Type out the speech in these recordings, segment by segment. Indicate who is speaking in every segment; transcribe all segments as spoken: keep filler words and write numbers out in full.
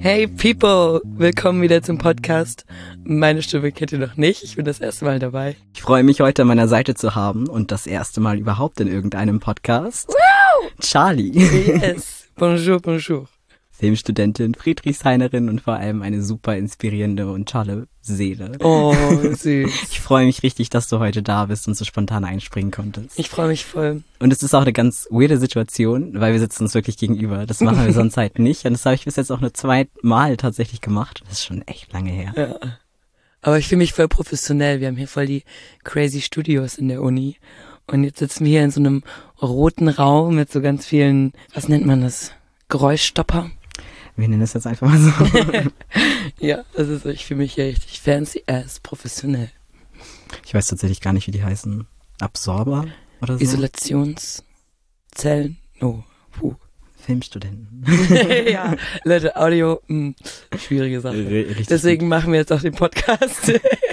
Speaker 1: Hey People, willkommen wieder zum Podcast. Meine Stimme kennt ihr noch nicht, ich bin das erste Mal dabei.
Speaker 2: Ich freue mich, heute an meiner Seite zu haben und das erste Mal überhaupt in irgendeinem Podcast.
Speaker 1: Wow!
Speaker 2: Charlie.
Speaker 1: Yes, bonjour, bonjour.
Speaker 2: Filmstudentin, Friedrichshainerin und vor allem eine super inspirierende und tolle Seele.
Speaker 1: Oh, süß.
Speaker 2: Ich freue mich richtig, dass du heute da bist und so spontan einspringen konntest.
Speaker 1: Ich freue mich voll.
Speaker 2: Und es ist auch eine ganz weirde Situation, weil wir sitzen uns wirklich gegenüber. Das machen wir sonst halt nicht. Und das habe ich bis jetzt auch nur zweimal tatsächlich gemacht. Das ist schon echt lange her.
Speaker 1: Ja. Aber ich fühle mich voll professionell. Wir haben hier voll die crazy Studios in der Uni. Und jetzt sitzen wir hier in so einem roten Raum mit so ganz vielen, was nennt man das? Geräuschstopper.
Speaker 2: Wir nennen es jetzt einfach mal so.
Speaker 1: Ja, also so, ich fühle mich hier richtig fancy as professionell.
Speaker 2: Ich weiß tatsächlich gar nicht, wie die heißen. Absorber oder so?
Speaker 1: Isolationszellen. Oh, puh.
Speaker 2: Filmstudenten.
Speaker 1: Ja, Leute, Audio, mh, schwierige Sache.
Speaker 2: Richtig
Speaker 1: Deswegen
Speaker 2: gut.
Speaker 1: machen wir jetzt auch den Podcast.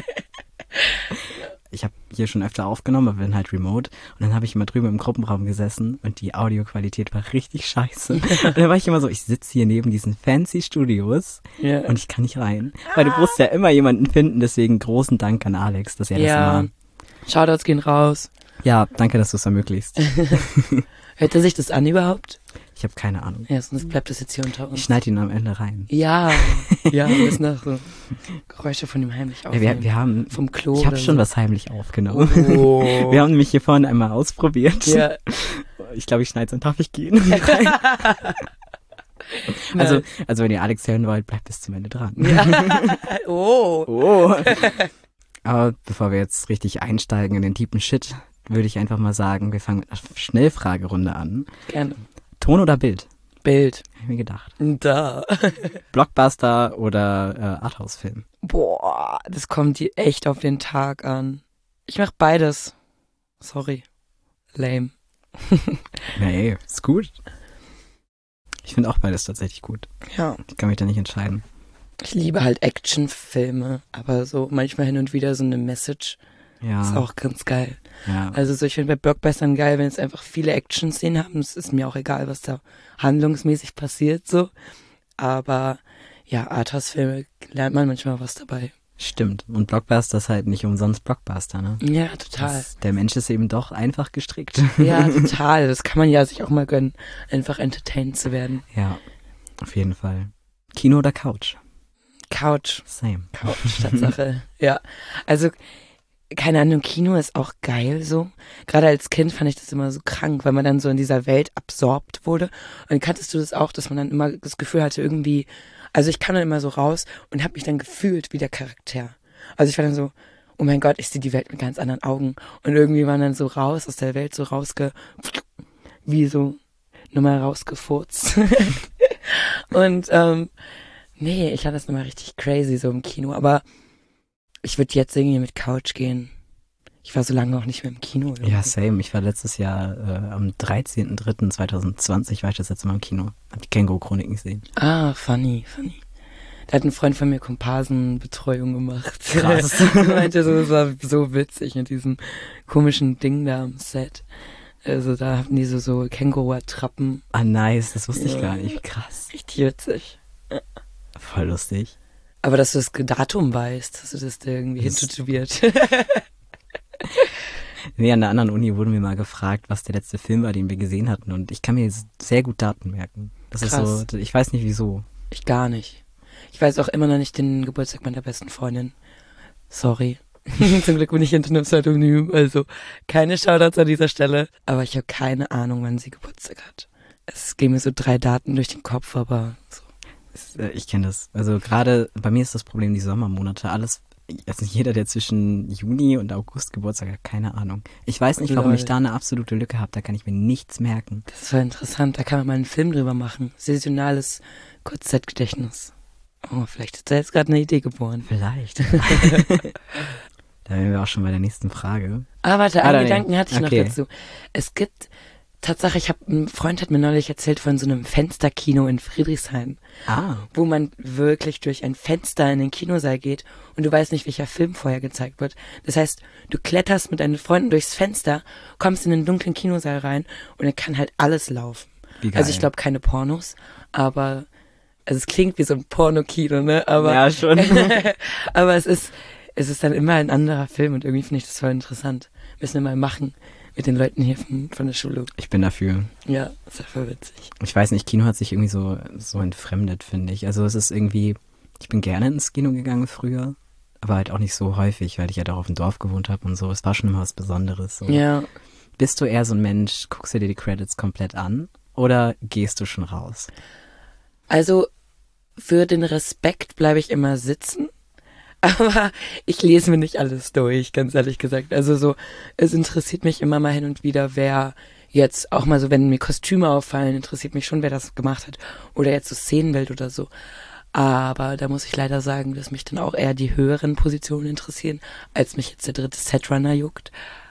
Speaker 2: Ich habe hier schon öfter aufgenommen, aber wir sind halt remote. Und dann habe ich immer drüben im Gruppenraum gesessen und die Audioqualität war richtig scheiße. Und dann war ich immer so, ich sitze hier neben diesen fancy Studios
Speaker 1: Ja.
Speaker 2: und ich kann nicht rein. Weil du musst ja immer jemanden finden, deswegen großen Dank an Alex, dass er
Speaker 1: Ja.
Speaker 2: das immer...
Speaker 1: Shoutouts gehen raus.
Speaker 2: Ja, danke, dass du es ermöglichst.
Speaker 1: Hört er sich das an überhaupt?
Speaker 2: Ich habe keine Ahnung.
Speaker 1: Ja, sonst bleibt das jetzt hier unter
Speaker 2: Ich
Speaker 1: uns.
Speaker 2: schneide ihn am Ende rein.
Speaker 1: Ja, ja, wir müssen noch so Geräusche von ihm heimlich
Speaker 2: Ja,
Speaker 1: aufnehmen.
Speaker 2: wir, wir haben...
Speaker 1: Vom Klo
Speaker 2: Ich habe
Speaker 1: oder
Speaker 2: schon
Speaker 1: so.
Speaker 2: was heimlich aufgenommen.
Speaker 1: Oh.
Speaker 2: Wir haben nämlich hier vorne einmal ausprobiert.
Speaker 1: Ja.
Speaker 2: Ich glaube, ich schneide es, dann darf ich gehen. Also, also wenn ihr Alex hören wollt, bleibt bis zum Ende dran.
Speaker 1: Ja. Oh.
Speaker 2: Oh. Aber bevor wir jetzt richtig einsteigen in den tiefen Shit, würde ich einfach mal sagen, wir fangen mit einer Schnellfragerunde an.
Speaker 1: Gerne.
Speaker 2: Ton oder Bild?
Speaker 1: Bild.
Speaker 2: Hab ich mir gedacht.
Speaker 1: Da.
Speaker 2: Blockbuster oder äh, Arthouse-Film?
Speaker 1: Boah, das kommt dir echt auf den Tag an. Ich mach beides. Sorry. Lame.
Speaker 2: Nee, ist gut. Ich finde auch beides tatsächlich gut.
Speaker 1: Ja.
Speaker 2: Ich kann mich da nicht entscheiden.
Speaker 1: Ich liebe halt Actionfilme, aber so manchmal hin und wieder so eine Message
Speaker 2: Ja.
Speaker 1: ist auch ganz geil.
Speaker 2: ja.
Speaker 1: Also so, ich finde bei Blockbustern geil, wenn es einfach viele Action-Szenen haben. Es ist mir auch egal, was da handlungsmäßig passiert, so. Aber ja, Arthouse-Filme lernt man manchmal was dabei.
Speaker 2: Stimmt. Und Blockbuster ist halt nicht umsonst Blockbuster, ne?
Speaker 1: Ja, total.
Speaker 2: Das, der Mensch ist eben doch einfach gestrickt.
Speaker 1: Ja, total. Das kann man ja sich auch mal gönnen, einfach entertained zu werden.
Speaker 2: Ja, auf jeden Fall. Kino oder Couch?
Speaker 1: Couch.
Speaker 2: Same.
Speaker 1: Couch, Tatsache. Ja, also keine Ahnung, Kino ist auch geil so. Gerade als Kind fand ich das immer so krank, weil man dann so in dieser Welt absorbt wurde. Und kanntest du das auch, dass man dann immer das Gefühl hatte, irgendwie, also ich kam dann immer so raus und habe mich dann gefühlt wie der Charakter. Also ich war dann so, oh mein Gott, ich sehe die Welt mit ganz anderen Augen. Und irgendwie war dann so raus aus der Welt, so rausge, wie so nochmal rausgefurzt. Und ähm, nee, ich fand das nochmal richtig crazy so im Kino, aber ich würde jetzt irgendwie mit Couch gehen. Ich war so lange noch nicht mehr im Kino. Irgendwie.
Speaker 2: Ja, same. Ich war letztes Jahr äh, am dreizehnten dritten zweitausendzwanzig war ich das letzte Mal im Kino. Hab die Känguru-Chroniken gesehen.
Speaker 1: Ah, funny, funny. Da hat ein Freund von mir Komparsenbetreuung gemacht.
Speaker 2: Krass.
Speaker 1: Er meinte so, es war so witzig mit diesem komischen Ding da am Set. Also da hatten die so, so Känguru-Attrappen.
Speaker 2: Ah, nice. Das wusste ich
Speaker 1: Ja.
Speaker 2: gar nicht. Krass.
Speaker 1: Richtig witzig.
Speaker 2: Voll lustig.
Speaker 1: Aber dass du das Datum weißt, dass du das da irgendwie
Speaker 2: Das-
Speaker 1: hintätowiert.
Speaker 2: Nee, an der anderen Uni wurden wir mal gefragt, was der letzte Film war, den wir gesehen hatten. Und ich kann mir jetzt sehr gut Daten merken. Das
Speaker 1: Krass.
Speaker 2: ist so, ich weiß nicht wieso.
Speaker 1: Ich gar nicht. Ich weiß auch immer noch nicht den Geburtstag meiner besten Freundin. Sorry. Zum Glück bin ich Internetpseudonym, also keine Shoutouts an dieser Stelle. Aber ich habe keine Ahnung, wann sie Geburtstag hat. Es gehen mir so drei Daten durch den Kopf, aber so.
Speaker 2: Es, äh, Ich kenne das. Also gerade bei mir ist das Problem die Sommermonate. Alles, also jeder, der zwischen Juni und August Geburtstag hat, keine Ahnung. Ich weiß nicht, warum
Speaker 1: Lol.
Speaker 2: ich da eine absolute Lücke habe. Da kann ich mir nichts merken.
Speaker 1: Das ist voll interessant, da kann man mal einen Film drüber machen. Saisonales Kurzzeitgedächtnis. Oh, vielleicht ist da jetzt gerade eine Idee geboren.
Speaker 2: Vielleicht. Da wären wir auch schon bei der nächsten Frage.
Speaker 1: Ah, warte,
Speaker 2: Ah,
Speaker 1: einen
Speaker 2: da-
Speaker 1: Gedanken hatte ich
Speaker 2: okay.
Speaker 1: noch dazu. Es gibt, Tatsache, ich habe, ein Freund hat mir neulich erzählt von so einem Fensterkino in Friedrichshain,
Speaker 2: Ah,
Speaker 1: wo man wirklich durch ein Fenster in den Kinosaal geht und du weißt nicht, welcher Film vorher gezeigt wird. Das heißt, du kletterst mit deinen Freunden durchs Fenster, kommst in den dunklen Kinosaal rein und dann kann halt alles laufen.
Speaker 2: wie geil.
Speaker 1: Also ich glaube keine Pornos, aber also es klingt wie so ein Pornokino, ne? Aber,
Speaker 2: ja, schon.
Speaker 1: aber es ist, es ist dann immer ein anderer Film und irgendwie finde ich das voll interessant. Müssen wir mal machen mit den Leuten hier von, von der Schule.
Speaker 2: Ich bin dafür.
Speaker 1: Ja, ist ja voll witzig.
Speaker 2: Ich weiß nicht, Kino hat sich irgendwie so, so entfremdet, finde ich. Also es ist irgendwie, ich bin gerne ins Kino gegangen früher, aber halt auch nicht so häufig, weil ich ja halt auch auf dem Dorf gewohnt habe und so. Es war schon immer was Besonderes. So.
Speaker 1: Ja.
Speaker 2: Bist du eher so ein Mensch, guckst du dir die Credits komplett an oder gehst du schon raus?
Speaker 1: Also für den Respekt bleibe ich immer sitzen. Aber ich lese mir nicht alles durch, ganz ehrlich gesagt. Also so, es interessiert mich immer mal hin und wieder, wer jetzt auch mal so, wenn mir Kostüme auffallen, interessiert mich schon, wer das gemacht hat. Oder jetzt so Szenenbild oder so. Aber da muss ich leider sagen, dass mich dann auch eher die höheren Positionen interessieren, als mich jetzt der dritte Setrunner juckt.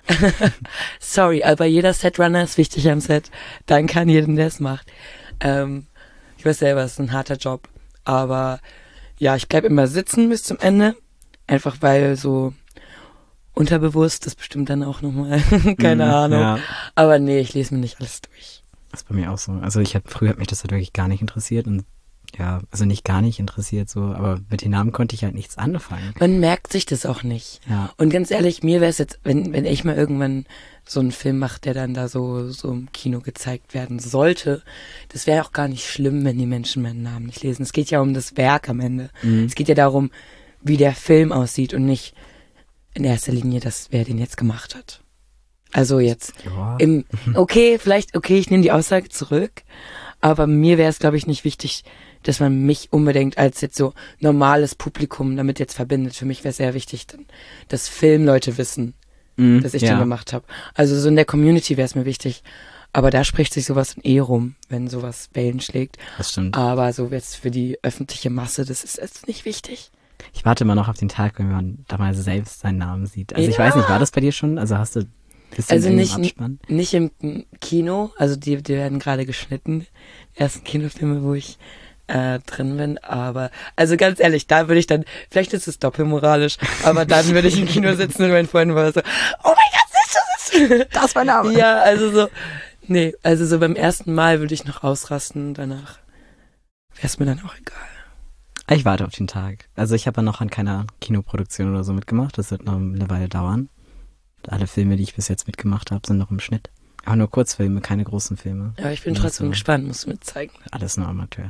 Speaker 1: Sorry, aber jeder Setrunner ist wichtig am Set. Danke an jeden, der es macht. Ähm, ich weiß selber, es ist ein harter Job. Aber ja, ich bleib immer sitzen bis zum Ende. Einfach weil so unterbewusst, das bestimmt dann auch nochmal, keine
Speaker 2: Mhm,
Speaker 1: Ahnung.
Speaker 2: ja.
Speaker 1: Aber nee, ich lese mir nicht alles durch.
Speaker 2: Das ist bei mir auch so. Also ich hab, früher hat mich das halt wirklich gar nicht interessiert und ja, also nicht gar nicht interessiert so, aber mit den Namen konnte ich halt nichts anfangen.
Speaker 1: Man merkt sich das auch nicht.
Speaker 2: Ja.
Speaker 1: Und ganz ehrlich, mir wäre es jetzt, wenn, wenn ich mal irgendwann so einen Film mache, der dann da so, so im Kino gezeigt werden sollte, das wäre auch gar nicht schlimm, wenn die Menschen meinen Namen nicht lesen. Es geht ja um das Werk am Ende.
Speaker 2: Mhm.
Speaker 1: Es geht ja darum, wie der Film aussieht und nicht in erster Linie, dass wer den jetzt gemacht hat. Also jetzt
Speaker 2: Ja.
Speaker 1: im, okay, vielleicht, okay, ich nehme die Aussage zurück, aber mir wäre es, glaube ich, nicht wichtig, dass man mich unbedingt als jetzt so normales Publikum damit jetzt verbindet. Für mich wäre es sehr wichtig, dann, dass Filmleute wissen,
Speaker 2: Mhm,
Speaker 1: dass ich
Speaker 2: ja.
Speaker 1: den gemacht habe. Also so in der Community wäre es mir wichtig. Aber da spricht sich sowas eh rum, wenn sowas Wellen schlägt.
Speaker 2: Das stimmt.
Speaker 1: Aber so jetzt für die öffentliche Masse, das ist jetzt nicht wichtig.
Speaker 2: Ich warte immer noch auf den Tag, wenn man da mal selbst seinen Namen sieht. Also ich
Speaker 1: Ja.
Speaker 2: weiß nicht, war das bei dir schon? Also hast du bist du
Speaker 1: Also
Speaker 2: in
Speaker 1: nicht,
Speaker 2: irgendeinem Abspann?
Speaker 1: nicht im Kino, also die, die werden gerade geschnitten, die ersten Kinofilme, wo ich äh, drin bin, aber, also ganz ehrlich, da würde ich dann, vielleicht ist es doppelmoralisch, aber dann würde ich im Kino sitzen und mein Freund war so, oh mein Gott, sitzt du, sitzt du?
Speaker 2: Das ist mein Name.
Speaker 1: Ja, also so, nee, also so beim ersten Mal würde ich noch ausrasten, danach wäre es mir dann auch egal.
Speaker 2: Ich warte auf den Tag. Also ich habe ja noch an keiner Kinoproduktion oder so mitgemacht. Das wird noch eine Weile dauern. Alle Filme, die ich bis jetzt mitgemacht habe, sind noch im Schnitt. Aber nur Kurzfilme, keine großen Filme.
Speaker 1: Aber ich bin
Speaker 2: Ja,
Speaker 1: trotzdem
Speaker 2: so.
Speaker 1: gespannt, musst du mir zeigen.
Speaker 2: Alles nur Amateur.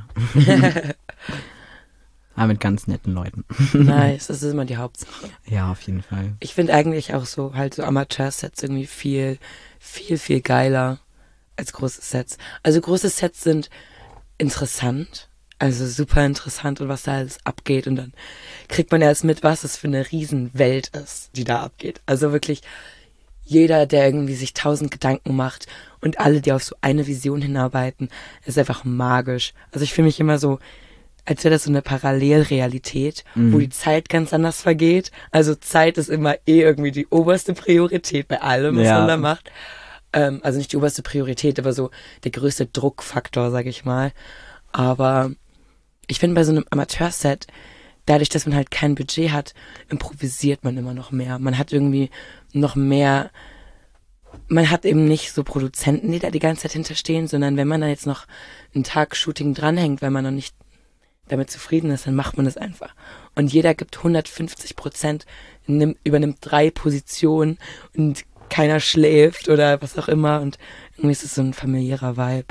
Speaker 2: Aber mit ganz netten Leuten.
Speaker 1: Nice, das ist immer die Hauptsache.
Speaker 2: Ja, auf jeden Fall.
Speaker 1: Ich finde eigentlich auch so, halt so Amateur-Sets irgendwie viel, viel, viel geiler als große Sets. Also große Sets sind interessant, also super interessant und was da alles abgeht und dann kriegt man erst mit, was es für eine Riesenwelt ist, die da abgeht. Also wirklich jeder, der irgendwie sich tausend Gedanken macht und alle, die auf so eine Vision hinarbeiten, ist einfach magisch. Also ich fühle mich immer so, als wäre das so eine Parallelrealität,
Speaker 2: Mhm.
Speaker 1: wo die Zeit ganz anders vergeht. Also Zeit ist immer eh irgendwie die oberste Priorität bei allem, was
Speaker 2: Ja.
Speaker 1: man da macht. Ähm, also nicht die oberste Priorität, aber so der größte Druckfaktor, sag ich mal. Aber ich finde bei so einem Amateurset, dadurch, dass man halt kein Budget hat, improvisiert man immer noch mehr. Man hat irgendwie noch mehr, man hat eben nicht so Produzenten, die da die ganze Zeit hinterstehen, sondern wenn man da jetzt noch einen Tag Shooting dranhängt, weil man noch nicht damit zufrieden ist, dann macht man das einfach. Und jeder gibt hundertfünfzig Prozent, nimmt, übernimmt drei Positionen und keiner schläft oder was auch immer und irgendwie ist es so ein familiärer Vibe.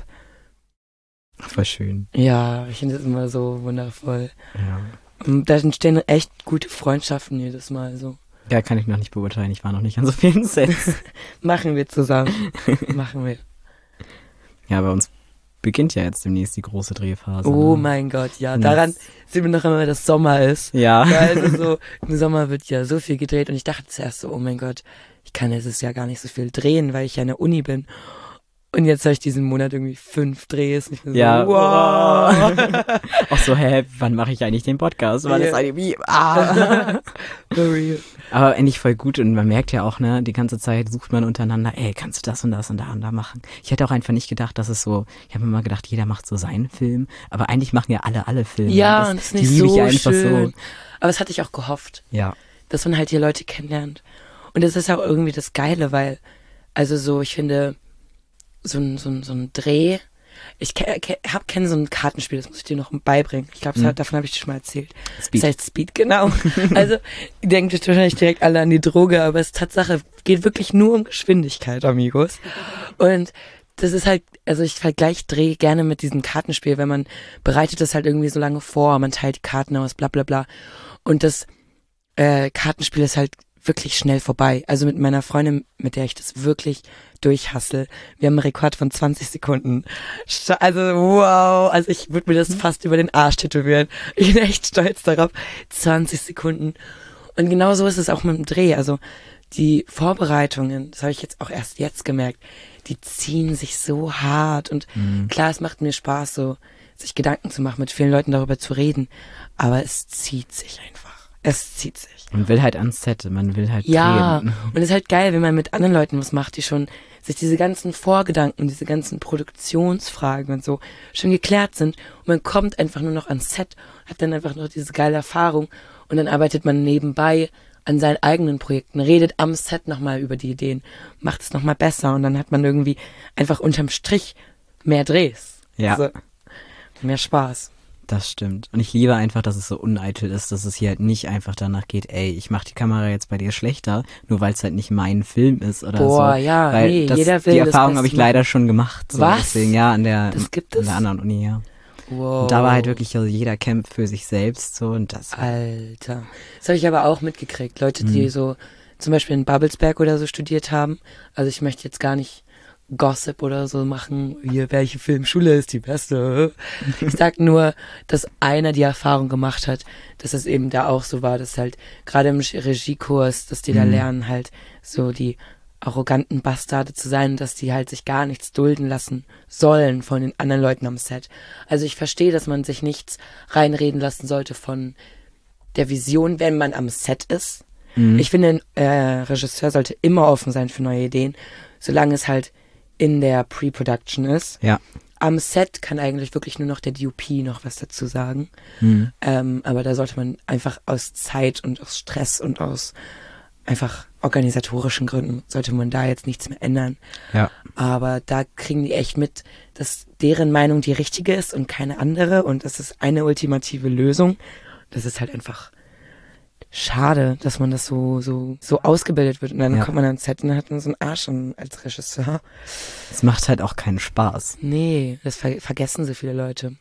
Speaker 2: Voll schön.
Speaker 1: Ja, ich finde das immer so wundervoll.
Speaker 2: Ja.
Speaker 1: Und da entstehen echt gute Freundschaften jedes Mal so.
Speaker 2: Ja, kann ich noch nicht beurteilen. Ich war noch nicht an so vielen Sets.
Speaker 1: Machen wir zusammen. Machen wir.
Speaker 2: Ja, bei uns beginnt ja jetzt demnächst die große Drehphase.
Speaker 1: Oh
Speaker 2: ne?
Speaker 1: mein Gott, ja.
Speaker 2: Und
Speaker 1: Daran
Speaker 2: jetzt-
Speaker 1: sehen wir noch immer, dass Sommer ist.
Speaker 2: Ja.
Speaker 1: Ja, also so, im Sommer wird ja so viel gedreht und ich dachte zuerst so, oh mein Gott, ich kann jetzt ja gar nicht so viel drehen, weil ich ja in der Uni bin. Und jetzt habe ich diesen Monat irgendwie fünf Drehs. Und ich bin so,
Speaker 2: Ja.
Speaker 1: wow.
Speaker 2: Auch so, hä, wann mache ich eigentlich den Podcast? Weil
Speaker 1: Ja.
Speaker 2: es eine wie, ah.
Speaker 1: For real.
Speaker 2: Aber endlich voll gut und man merkt ja auch, ne, die ganze Zeit sucht man untereinander, ey, kannst du das und das und da und da machen? Ich hätte auch einfach nicht gedacht, dass es so, ich habe immer gedacht, jeder macht so seinen Film, aber eigentlich machen ja alle alle Filme.
Speaker 1: Ja, und das ist nicht
Speaker 2: die liebe
Speaker 1: so
Speaker 2: ich einfach
Speaker 1: schön.
Speaker 2: so.
Speaker 1: Aber das hatte ich auch gehofft,
Speaker 2: Ja.
Speaker 1: dass man halt hier Leute kennenlernt. Und das ist auch irgendwie das Geile, weil, also so, ich finde, so ein, so ein, so ein Dreh, Ich ke ke hab kenne so ein Kartenspiel, das muss ich dir noch beibringen. Ich glaube,
Speaker 2: Mhm.
Speaker 1: davon habe ich dir schon mal erzählt.
Speaker 2: Speed.
Speaker 1: Das heißt Speed, genau. Also, ihr denkt jetzt wahrscheinlich direkt alle an die Droge, aber es ist Tatsache, geht wirklich nur um Geschwindigkeit, amigos. Und das ist halt, also ich vergleiche Dreh gerne mit diesem Kartenspiel, wenn man bereitet das halt irgendwie so lange vor, man teilt die Karten aus, bla bla bla. Und das äh, Kartenspiel ist halt wirklich schnell vorbei. Also mit meiner Freundin, mit der ich das wirklich durchhassel. Wir haben einen Rekord von zwanzig Sekunden. Sch- Also wow, also ich würde mir das fast über den Arsch tätowieren. Ich bin echt stolz darauf. zwanzig Sekunden. Und genau so ist es auch mit dem Dreh. Also die Vorbereitungen, das habe ich jetzt auch erst jetzt gemerkt, die ziehen sich so hart. Und
Speaker 2: Mhm.
Speaker 1: klar, es macht mir Spaß, so sich Gedanken zu machen, mit vielen Leuten darüber zu reden. Aber es zieht sich einfach. Es zieht sich.
Speaker 2: Man will halt ans Set, man will halt
Speaker 1: Ja,
Speaker 2: drehen.
Speaker 1: und es ist halt geil, wenn man mit anderen Leuten was macht, die schon sich diese ganzen Vorgedanken, diese ganzen Produktionsfragen und so schon geklärt sind und man kommt einfach nur noch ans Set, hat dann einfach noch diese geile Erfahrung und dann arbeitet man nebenbei an seinen eigenen Projekten, redet am Set nochmal über die Ideen, macht es nochmal besser und dann hat man irgendwie einfach unterm Strich mehr Drehs.
Speaker 2: Ja.
Speaker 1: Also, mehr Spaß.
Speaker 2: Das stimmt. Und ich liebe einfach, dass es so uneitel ist, dass es hier halt nicht einfach danach geht, ey, ich mach die Kamera jetzt bei dir schlechter, nur weil es halt nicht mein Film ist oder
Speaker 1: Boah,
Speaker 2: so.
Speaker 1: ja,
Speaker 2: weil
Speaker 1: nee,
Speaker 2: das,
Speaker 1: jeder will
Speaker 2: die
Speaker 1: das
Speaker 2: Erfahrung habe ich
Speaker 1: Beste
Speaker 2: leider schon gemacht. So.
Speaker 1: Was?
Speaker 2: Deswegen, ja, an der,
Speaker 1: Das gibt
Speaker 2: an
Speaker 1: es?
Speaker 2: der anderen Uni, ja.
Speaker 1: Wow.
Speaker 2: Und da war halt wirklich, also jeder kämpft für sich selbst so und das.
Speaker 1: Alter. Das habe ich aber auch mitgekriegt. Leute, die
Speaker 2: Mhm.
Speaker 1: so zum Beispiel in Babelsberg oder so studiert haben. Also ich möchte jetzt gar nicht Gossip oder so machen, hier, welche Filmschule ist die beste. Ich sag nur, dass einer die Erfahrung gemacht hat, dass es eben da auch so war, dass halt gerade im Regiekurs, dass die da
Speaker 2: Mhm.
Speaker 1: lernen halt so die arroganten Bastarde zu sein, dass die halt sich gar nichts dulden lassen sollen von den anderen Leuten am Set. Also ich verstehe, dass man sich nichts reinreden lassen sollte von der Vision, wenn man am Set ist.
Speaker 2: Mhm.
Speaker 1: Ich finde, ein äh, Regisseur sollte immer offen sein für neue Ideen, solange es halt in der Pre-Production ist.
Speaker 2: Ja.
Speaker 1: Am Set kann eigentlich wirklich nur noch der D O P noch was dazu sagen.
Speaker 2: Mhm.
Speaker 1: Ähm, aber da sollte man einfach aus Zeit und aus Stress und aus einfach organisatorischen Gründen sollte man da jetzt nichts mehr ändern.
Speaker 2: Ja.
Speaker 1: Aber da kriegen die echt mit, dass deren Meinung die richtige ist und keine andere und das ist eine ultimative Lösung. Das ist halt einfach schade, dass man das so so so ausgebildet wird und dann
Speaker 2: Ja.
Speaker 1: kommt man ans Set und dann hat man so einen Arsch an, als Regisseur.
Speaker 2: Es macht halt auch keinen Spaß.
Speaker 1: Nee, das ver vergessen so viele Leute.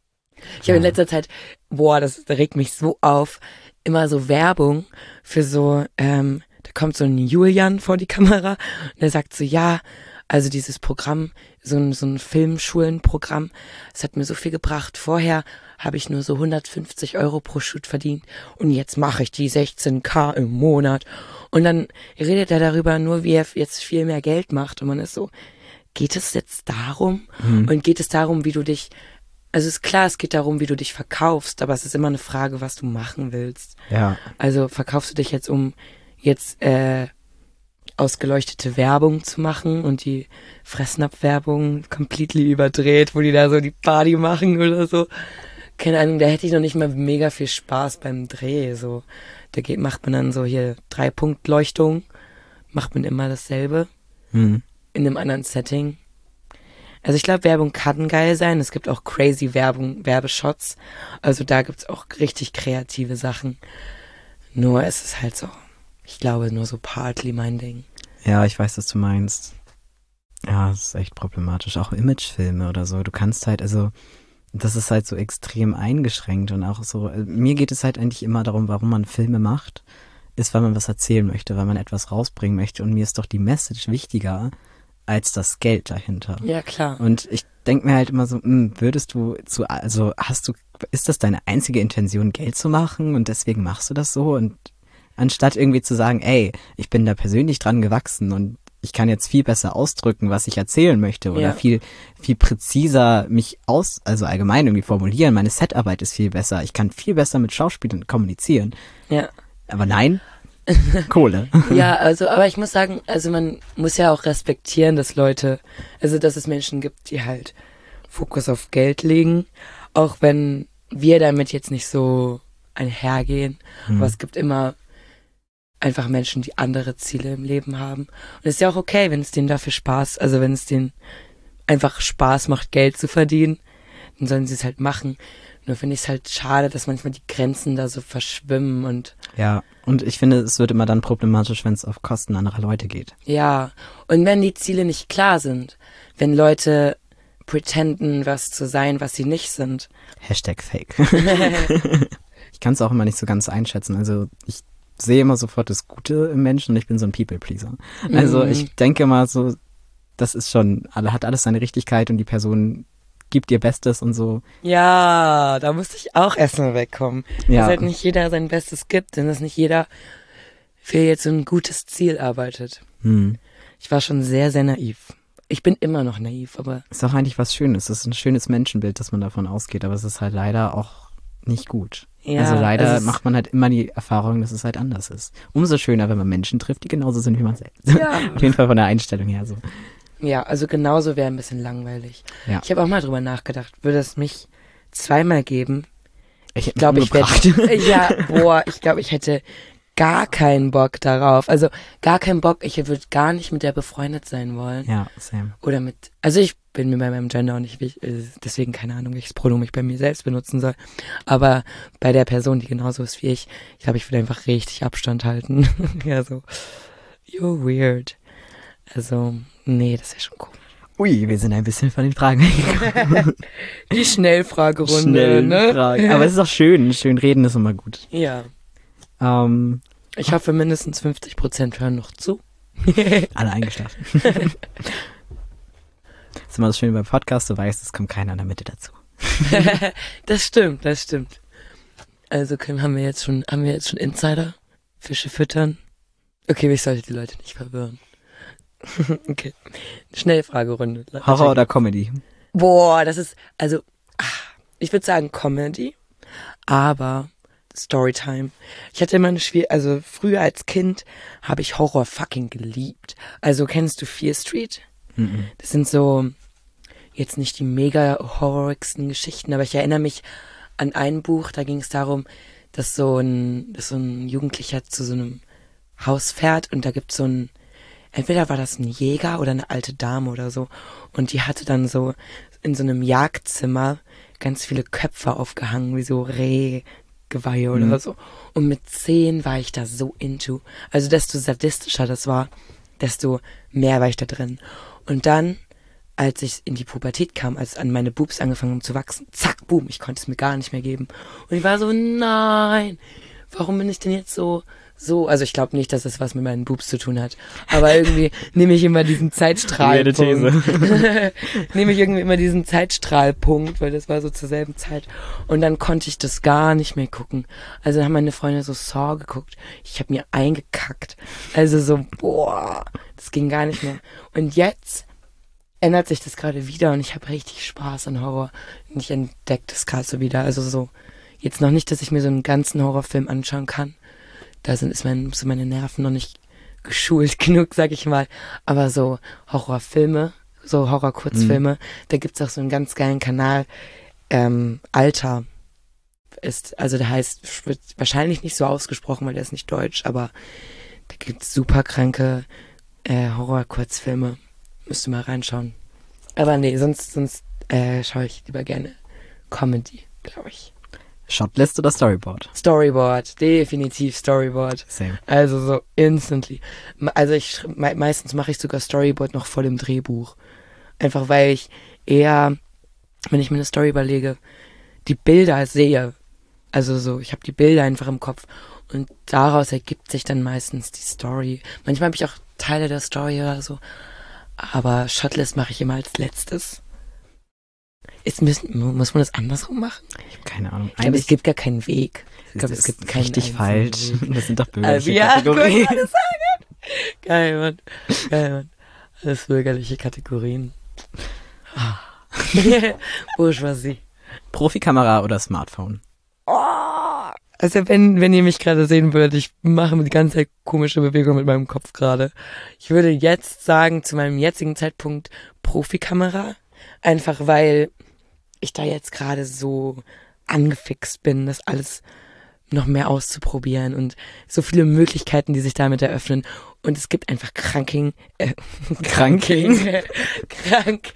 Speaker 1: Ich
Speaker 2: Ja.
Speaker 1: habe in letzter Zeit, boah, das regt mich so auf, immer so Werbung für so, ähm, da kommt so ein Julian vor die Kamera und der sagt so, ja, also dieses Programm, so ein, so ein Filmschulenprogramm, es hat mir so viel gebracht. Vorher habe ich nur so hundertfünfzig Euro pro Shoot verdient und jetzt mache ich die sechzehn K im Monat. Und dann redet er darüber nur, wie er jetzt viel mehr Geld macht und man ist so, geht es jetzt darum?
Speaker 2: Mhm.
Speaker 1: Und geht es darum, wie du dich, also ist klar, es geht darum, wie du dich verkaufst, aber es ist immer eine Frage, was du machen willst.
Speaker 2: Ja.
Speaker 1: Also verkaufst du dich jetzt, um jetzt äh, ausgeleuchtete Werbung zu machen und die Fressnapf-Werbung completely überdreht, wo die da so die Party machen oder so. Keine Ahnung, da hätte ich noch nicht mal mega viel Spaß beim Dreh. So, da geht, macht man dann so hier Drei-Punkt-Leuchtung, macht man immer dasselbe
Speaker 2: Mhm.
Speaker 1: in einem anderen Setting. Also ich glaube, Werbung kann geil sein. Es gibt auch crazy Werbung, Werbeshots. Also da gibt's auch richtig kreative Sachen. Nur es ist halt so, ich glaube, nur so partly mein Ding.
Speaker 2: Ja, ich weiß, was du meinst. Ja, das ist echt problematisch. Auch Imagefilme oder so. Du kannst halt, also, das ist halt so extrem eingeschränkt und auch so, äh, mir geht es halt eigentlich immer darum, warum man Filme macht, ist, weil man was erzählen möchte, weil man etwas rausbringen möchte und mir ist doch die Message wichtiger als das Geld dahinter.
Speaker 1: Ja, klar.
Speaker 2: Und ich denke mir halt immer so, mh, würdest du zu, also hast du, ist das deine einzige Intention, Geld zu machen und deswegen machst du das so? Und anstatt irgendwie zu sagen, ey, ich bin da persönlich dran gewachsen und ich kann jetzt viel besser ausdrücken, was ich erzählen möchte oder
Speaker 1: Ja.
Speaker 2: viel, viel präziser mich aus, also allgemein irgendwie formulieren. Meine Setarbeit ist viel besser. Ich kann viel besser mit Schauspielern kommunizieren.
Speaker 1: Ja.
Speaker 2: Aber nein, Kohle.
Speaker 1: Ja, also, aber ich muss sagen, also man muss ja auch respektieren, dass Leute, also dass es Menschen gibt, die halt Fokus auf Geld legen, auch wenn wir damit jetzt nicht so einhergehen.
Speaker 2: Mhm.
Speaker 1: Aber es gibt immer einfach Menschen, die andere Ziele im Leben haben. Und es ist ja auch okay, wenn es denen dafür Spaß, also wenn es denen einfach Spaß macht, Geld zu verdienen, dann sollen sie es halt machen. Nur finde ich es halt schade, dass manchmal die Grenzen da so verschwimmen und
Speaker 2: Ja, und ich finde, es wird immer dann problematisch, wenn es auf Kosten anderer Leute geht.
Speaker 1: ja, und wenn die Ziele nicht klar sind, wenn Leute pretenden, was zu sein, was sie nicht sind.
Speaker 2: Hashtag Fake. Ich kann es auch immer nicht so ganz einschätzen. Also ich sehe immer sofort das Gute im Menschen und ich bin so ein People-Pleaser. Also
Speaker 1: Mhm.
Speaker 2: ich denke mal so, das ist schon, alle hat alles seine Richtigkeit und die Person gibt ihr Bestes und so.
Speaker 1: Ja, da musste ich auch erstmal wegkommen.
Speaker 2: Ja.
Speaker 1: Dass halt nicht jeder sein Bestes gibt und dass nicht jeder für jetzt so ein gutes Ziel arbeitet.
Speaker 2: Hm.
Speaker 1: Ich war schon sehr, sehr naiv. Ich bin immer noch naiv, aber
Speaker 2: Ist auch eigentlich was Schönes. Es ist ein schönes Menschenbild, dass man davon ausgeht, aber es ist halt leider auch nicht gut.
Speaker 1: ja.
Speaker 2: also leider
Speaker 1: es ist-
Speaker 2: macht man halt immer die Erfahrung, dass es halt anders ist. Umso schöner, wenn man Menschen trifft, die genauso sind wie man selbst.
Speaker 1: Ja.
Speaker 2: Auf jeden Fall von der Einstellung her so.
Speaker 1: Ja, also genauso wäre ein bisschen langweilig.
Speaker 2: Ja.
Speaker 1: Ich habe auch mal drüber nachgedacht, würde es mich zweimal geben?
Speaker 2: Ich
Speaker 1: Ich glaube, ich werde, ja, boah, ich glaube, ich hätte gar keinen Bock darauf. Also gar keinen Bock, ich würde gar nicht mit der befreundet sein wollen.
Speaker 2: Ja, same.
Speaker 1: Oder mit, also ich bin mir bei meinem Gender auch nicht wichtig, äh, deswegen keine Ahnung, welches Pronomen ich bei mir selbst benutzen soll. Aber bei der Person, die genauso ist wie ich, ich glaube, ich würde einfach richtig Abstand halten. Ja, so, you're weird. Also, nee, das ist ja schon cool.
Speaker 2: Ui, wir sind ein bisschen von den Fragen weggekommen.
Speaker 1: Die Schnellfragerunde,
Speaker 2: Schnell
Speaker 1: ne?
Speaker 2: Fragen. Aber es ist auch schön. Schön reden ist immer gut.
Speaker 1: Ja.
Speaker 2: Ähm,
Speaker 1: Ich hoffe, mindestens fünfzig Prozent hören noch zu.
Speaker 2: alle eingeschlafen. Das ist immer das Schöne beim Podcast, du weißt, es kommt keiner in der Mitte dazu.
Speaker 1: Das stimmt, das stimmt. Also können, haben wir jetzt schon, haben wir jetzt schon Insider? Fische füttern? Okay, ich sollte die Leute nicht verwirren. Okay. Schnellfragerunde.
Speaker 2: Horror oder Comedy?
Speaker 1: Boah, das ist, also, ah, ich würde sagen Comedy, aber Storytime. Ich hatte immer eine schwierige, also früher als Kind habe ich Horror fucking geliebt. Also kennst du Fear Street?
Speaker 2: Mhm.
Speaker 1: Das sind so jetzt nicht die mega horrorigsten Geschichten, aber ich erinnere mich an ein Buch, da ging es darum, dass so ein, dass so ein Jugendlicher zu so einem Haus fährt und da gibt es so ein, entweder war das ein Jäger oder eine alte Dame oder so und die hatte dann so in so einem Jagdzimmer ganz viele Köpfe aufgehangen, wie so Rehgeweihe oder
Speaker 2: Mhm.
Speaker 1: so. Und mit zehn war ich da so into. Also desto sadistischer das war, desto mehr war ich da drin. Und dann, als ich in die Pubertät kam, als an meine Boobs angefangen haben zu wachsen, zack, boom, ich konnte es mir gar nicht mehr geben. Und ich war so, nein, warum bin ich denn jetzt so, so, also ich glaube nicht, dass das was mit meinen Boobs zu tun hat, aber irgendwie nehme ich immer diesen Zeitstrahlpunkt. nehme ich irgendwie immer diesen Zeitstrahlpunkt, weil das war so zur selben Zeit. Und dann konnte ich das gar nicht mehr gucken. Also haben meine Freunde so Saw geguckt. Ich habe mir eingekackt. Also so, boah, das ging gar nicht mehr. Und jetzt ändert sich das gerade wieder und ich habe richtig Spaß an Horror. Und ich entdecke das gerade so wieder. Also so, jetzt noch nicht, dass ich mir so einen ganzen Horrorfilm anschauen kann. Da sind ist mein, so meine Nerven noch nicht geschult genug, sag ich mal. Aber so Horrorfilme, so Horror-Kurzfilme, mhm. da gibt's auch so einen ganz geilen Kanal. Ähm, Alter ist, also der heißt, wird wahrscheinlich nicht so ausgesprochen, weil der ist nicht deutsch, aber da gibt's super kranke äh, Horror-Kurzfilme. Müsst ihr mal reinschauen. Aber nee, sonst, sonst äh, schaue ich lieber gerne Comedy, glaube ich.
Speaker 2: Shotlist oder Storyboard?
Speaker 1: Storyboard, definitiv Storyboard.
Speaker 2: Same.
Speaker 1: Also so instantly. Also ich me- meistens mache ich sogar Storyboard noch voll im Drehbuch. Einfach weil ich eher, wenn ich mir eine Story überlege, die Bilder sehe. Also so, ich habe die Bilder einfach im Kopf und daraus ergibt sich dann meistens die Story. Manchmal habe ich auch Teile der Story oder so, aber Shotlist mache ich immer als letztes. Ist, müssen, muss man das andersrum machen?
Speaker 2: Ich habe keine Ahnung.
Speaker 1: Ich glaube, es gibt gar keinen Weg. Ich glaube,
Speaker 2: das
Speaker 1: es gibt
Speaker 2: ist
Speaker 1: keinen
Speaker 2: richtig
Speaker 1: einzigen
Speaker 2: falsch.
Speaker 1: Weg.
Speaker 2: Das sind doch bürgerliche
Speaker 1: Also, ja,
Speaker 2: Kategorien.
Speaker 1: ich wollte sagen. Geil, Mann. Geil, Mann. Alles bürgerliche Kategorien. Bourgeoisie.
Speaker 2: Profikamera oder Smartphone?
Speaker 1: Oh, also wenn, wenn ihr mich gerade sehen würdet, ich mache die ganze Zeit komische Bewegungen mit meinem Kopf gerade. Ich würde jetzt sagen, zu meinem jetzigen Zeitpunkt Profikamera. Einfach weil ich da jetzt gerade so angefixt bin, das alles noch mehr auszuprobieren und so viele Möglichkeiten, die sich damit eröffnen. Und es gibt einfach kranking, äh,
Speaker 2: Kranking?
Speaker 1: krank,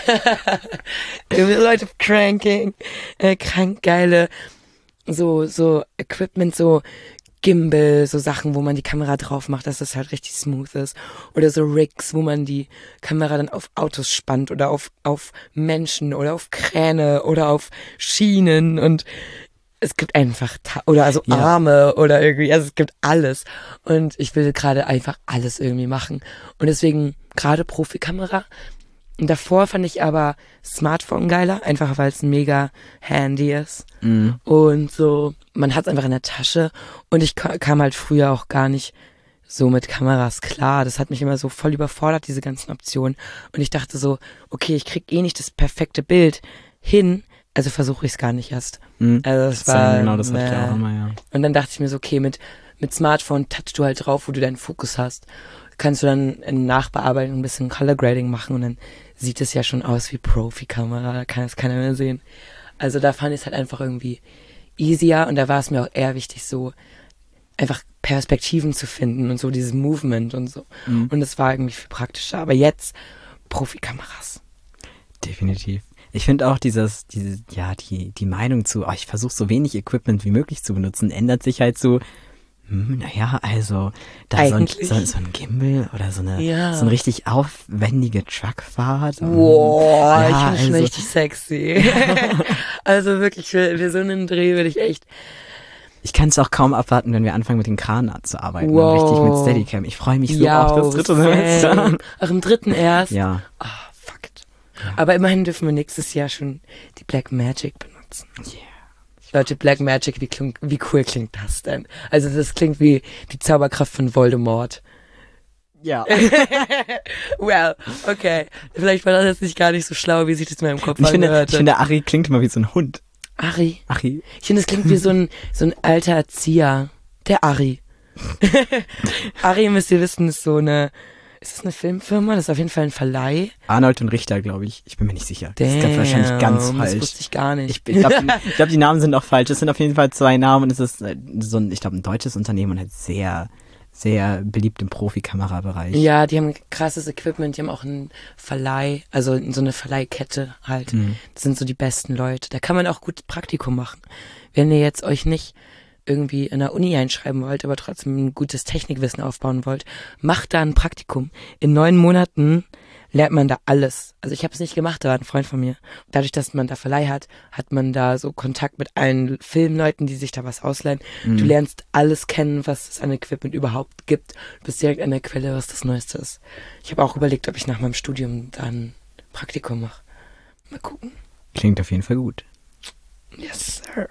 Speaker 1: Leute, cranking, äh, krank geile, so, so Equipment, so Gimbal, so Sachen, wo man die Kamera drauf macht, dass das halt richtig smooth ist. Oder so Rigs, wo man die Kamera dann auf Autos spannt oder auf, auf Menschen oder auf Kräne oder auf Schienen und es gibt einfach, ta- oder also
Speaker 2: Ja.
Speaker 1: Arme oder irgendwie, also es gibt alles. Und ich will gerade einfach alles irgendwie machen. Und deswegen gerade Profikamera. Und davor fand ich aber Smartphone geiler, einfach weil es mega handy ist.
Speaker 2: Mhm.
Speaker 1: Und so, man hat es einfach in der Tasche. Und ich ka- kam halt früher auch gar nicht so mit Kameras klar. Das hat mich immer so voll überfordert, diese ganzen Optionen. Und ich dachte so, okay, ich krieg eh nicht das perfekte Bild hin, also versuche ich es gar nicht erst.
Speaker 2: Mhm.
Speaker 1: Also das
Speaker 2: Same,
Speaker 1: war,
Speaker 2: genau, das hatte ich
Speaker 1: äh,
Speaker 2: auch immer, ja.
Speaker 1: Und dann dachte ich mir so, okay, mit, mit Smartphone touchst du halt drauf, wo du deinen Fokus hast. Kannst du dann in Nachbearbeitung ein bisschen Color Grading machen und dann sieht es ja schon aus wie Profi-Kamera, da kann es keiner mehr sehen. Also da fand ich es halt einfach irgendwie easier und da war es mir auch eher wichtig, so einfach Perspektiven zu finden und so dieses Movement und so.
Speaker 2: Mhm.
Speaker 1: Und es war irgendwie viel praktischer. Aber jetzt Profikameras.
Speaker 2: Definitiv. Ich finde auch dieses, diese, ja, die, die Meinung zu, oh, ich versuche so wenig Equipment wie möglich zu benutzen, ändert sich halt so, hm, naja, also, da so ein,
Speaker 1: Eigentlich.
Speaker 2: so, so ein Gimbal oder so eine,
Speaker 1: Ja.
Speaker 2: so eine richtig aufwendige Truckfahrt.
Speaker 1: Wow,
Speaker 2: ja,
Speaker 1: ich bin schon
Speaker 2: also-
Speaker 1: richtig sexy. Also wirklich, für, für so einen Dreh würde ich echt,
Speaker 2: Ich kann es auch kaum abwarten, wenn wir anfangen mit den Kran zu arbeiten. und
Speaker 1: Wow.
Speaker 2: Richtig mit Steadicam. Ich freue mich so
Speaker 1: ja,
Speaker 2: auf das dritte Semester.
Speaker 1: same. Ach, im dritten erst?
Speaker 2: Ja.
Speaker 1: Ah, fuck it. Aber immerhin dürfen wir nächstes Jahr schon die Black Magic benutzen.
Speaker 2: Yeah.
Speaker 1: Leute, Black Magic, wie, kling, wie cool klingt das denn? Also das klingt wie die Zauberkraft von Voldemort.
Speaker 2: Ja.
Speaker 1: Well, okay. Vielleicht war das jetzt nicht gar nicht so schlau, wie sich das in meinem Kopf
Speaker 2: Ich finde,
Speaker 1: angehört
Speaker 2: ich finde, Ari klingt immer wie so ein Hund.
Speaker 1: Ari.
Speaker 2: Ari.
Speaker 1: Ich finde, es klingt wie so ein, so ein alter Erzieher. Der Ari. Ari, müsst ihr wissen, ist so eine, ist das eine Filmfirma? Das ist auf jeden Fall ein Verleih.
Speaker 2: Arnold und Richter, glaube ich. Ich bin mir nicht sicher. Das ist
Speaker 1: Damn,
Speaker 2: ganz wahrscheinlich ganz
Speaker 1: das
Speaker 2: falsch.
Speaker 1: wusste ich gar nicht.
Speaker 2: Ich, ich glaube, ich glaub, die Namen sind auch falsch. Es sind auf jeden Fall zwei Namen und es ist äh, so ein, ich glaube, ein deutsches Unternehmen und halt sehr, sehr beliebt im Profikamerabereich.
Speaker 1: Ja, die haben krasses Equipment, die haben auch einen Verleih, also so eine Verleihkette halt.
Speaker 2: Mhm.
Speaker 1: Das sind so die besten Leute. Da kann man auch gut Praktikum machen. Wenn ihr jetzt euch nicht irgendwie in der Uni einschreiben wollt, aber trotzdem ein gutes Technikwissen aufbauen wollt, macht da ein Praktikum. In neun Monaten lernt man da alles. Also ich habe es nicht gemacht, da war ein Freund von mir. Dadurch, dass man da Verleih hat, hat man da so Kontakt mit allen Filmleuten, die sich da was ausleihen.
Speaker 2: Mhm.
Speaker 1: Du lernst alles kennen, was es an Equipment überhaupt gibt. Du bist direkt an der Quelle, was das Neueste ist. Ich habe auch überlegt, ob ich nach meinem Studium dann Praktikum mache. Mal gucken.
Speaker 2: Klingt auf jeden Fall gut.
Speaker 1: Yes, sir.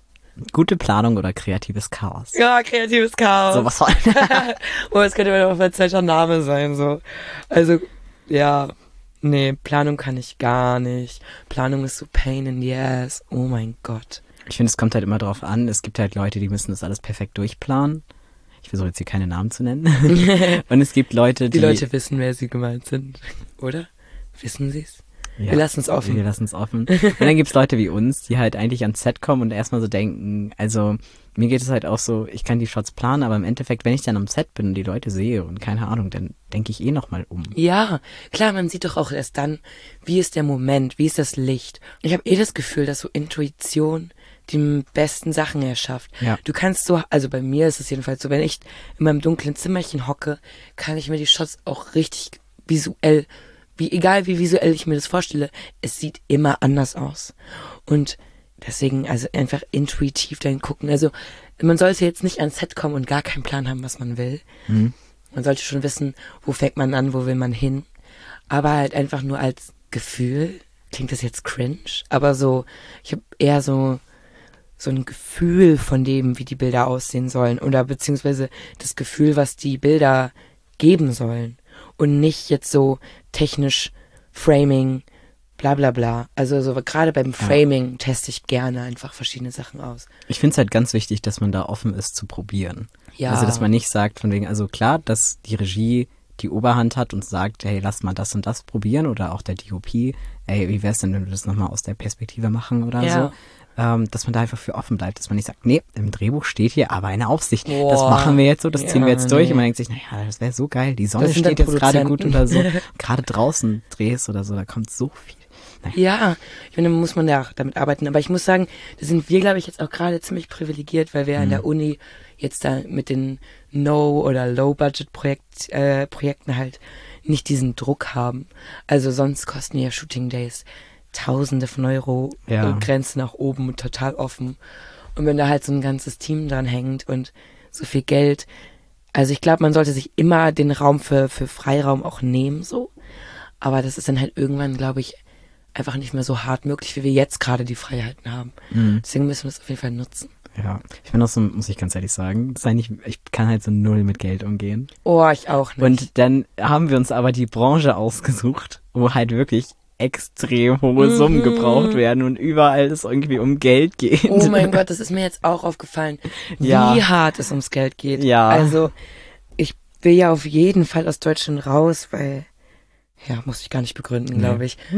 Speaker 2: Gute Planung oder kreatives Chaos.
Speaker 1: Ja, kreatives Chaos.
Speaker 2: So was soll.
Speaker 1: Oh, es könnte mal noch ein falscher Name sein, so. Also, ja, nee, Planung kann ich gar nicht. Planung ist so pain in the ass. Oh mein Gott.
Speaker 2: Ich finde, es kommt halt immer drauf an. Es gibt halt Leute, die müssen das alles perfekt durchplanen. Ich versuche jetzt hier keine Namen zu nennen. Und es gibt Leute, die...
Speaker 1: Die Leute wissen, wer sie gemeint sind, oder? Wissen sie's?
Speaker 2: Ja,
Speaker 1: Wir lassen es offen.
Speaker 2: Wir lassen es offen. Und dann gibt's Leute wie uns, die halt eigentlich ans Set kommen und erstmal so denken, also mir geht es halt auch so, ich kann die Shots planen, aber im Endeffekt, wenn ich dann am Set bin und die Leute sehe und keine Ahnung, dann denke ich eh nochmal um.
Speaker 1: Ja, klar, man sieht doch auch erst dann, wie ist der Moment, wie ist das Licht. Ich habe eh das Gefühl, dass so Intuition die besten Sachen erschafft.
Speaker 2: Ja.
Speaker 1: Du kannst so, also bei mir ist es jedenfalls so, wenn ich in meinem dunklen Zimmerchen hocke, kann ich mir die Shots auch richtig visuell, wie egal wie visuell ich mir das vorstelle, es sieht immer anders aus. Und deswegen, also einfach intuitiv dahin gucken. Also man sollte jetzt nicht ans Set kommen und gar keinen Plan haben, was man will.
Speaker 2: Mhm.
Speaker 1: Man sollte schon wissen, wo fängt man an, wo will man hin. Aber halt einfach nur als Gefühl. Klingt das jetzt cringe? Aber so, ich habe eher so so ein Gefühl von dem, wie die Bilder aussehen sollen. Oder beziehungsweise das Gefühl, was die Bilder geben sollen. Und nicht jetzt so technisch Framing, bla bla bla. Also so gerade beim Framing ja. teste ich gerne einfach verschiedene Sachen aus.
Speaker 2: Ich finde es halt ganz wichtig, dass man da offen ist zu probieren.
Speaker 1: Ja.
Speaker 2: Also dass man nicht sagt von wegen, also klar, dass die Regie die Oberhand hat und sagt, hey, lass mal das und das probieren oder auch der D O P, ey, wie wär's denn, wenn wir das nochmal aus der Perspektive machen oder
Speaker 1: ja.
Speaker 2: so. ähm, dass man da einfach für offen bleibt, dass man nicht sagt, nee, im Drehbuch steht hier aber eine Aufsicht.
Speaker 1: Boah.
Speaker 2: Das machen wir jetzt so, das
Speaker 1: Ja,
Speaker 2: ziehen wir jetzt durch.
Speaker 1: nee.
Speaker 2: Und man denkt sich, naja, das wäre so geil. Die Sonne
Speaker 1: Das sind dann
Speaker 2: steht jetzt gerade gut
Speaker 1: Produzenten.
Speaker 2: oder so. Gerade draußen drehst oder so, da kommt so viel.
Speaker 1: Ja, ich finde, muss man ja auch damit arbeiten. Aber ich muss sagen, da sind wir, glaube ich, jetzt auch gerade ziemlich privilegiert, weil wir
Speaker 2: Mhm.
Speaker 1: an der Uni jetzt da mit den No- oder Low-Budget-Projekt, äh, Projekten halt nicht diesen Druck haben. Also sonst kosten ja Shooting Days Tausende von Euro,
Speaker 2: Ja.
Speaker 1: und Grenzen nach oben und total offen. Und wenn da halt so ein ganzes Team dran hängt und so viel Geld, also ich glaube, man sollte sich immer den Raum für, für Freiraum auch nehmen, so. Aber das ist dann halt irgendwann, glaube ich, einfach nicht mehr so hart möglich, wie wir jetzt gerade die Freiheiten haben.
Speaker 2: Mhm.
Speaker 1: Deswegen müssen wir das auf jeden Fall nutzen.
Speaker 2: Ja, ich bin auch so, muss ich ganz ehrlich sagen, das ist eigentlich, ich kann halt so null mit Geld umgehen.
Speaker 1: Oh, ich auch nicht.
Speaker 2: Und dann haben wir uns aber die Branche ausgesucht, wo halt wirklich extrem hohe
Speaker 1: Mhm.
Speaker 2: Summen gebraucht werden und überall es irgendwie um Geld geht.
Speaker 1: Oh mein Gott, das ist mir jetzt auch aufgefallen, wie
Speaker 2: Ja.
Speaker 1: hart es ums Geld geht.
Speaker 2: Ja.
Speaker 1: Also, ich will ja auf jeden Fall aus Deutschland raus, weil, ja, muss ich gar nicht begründen,
Speaker 2: Nee.
Speaker 1: glaube ich.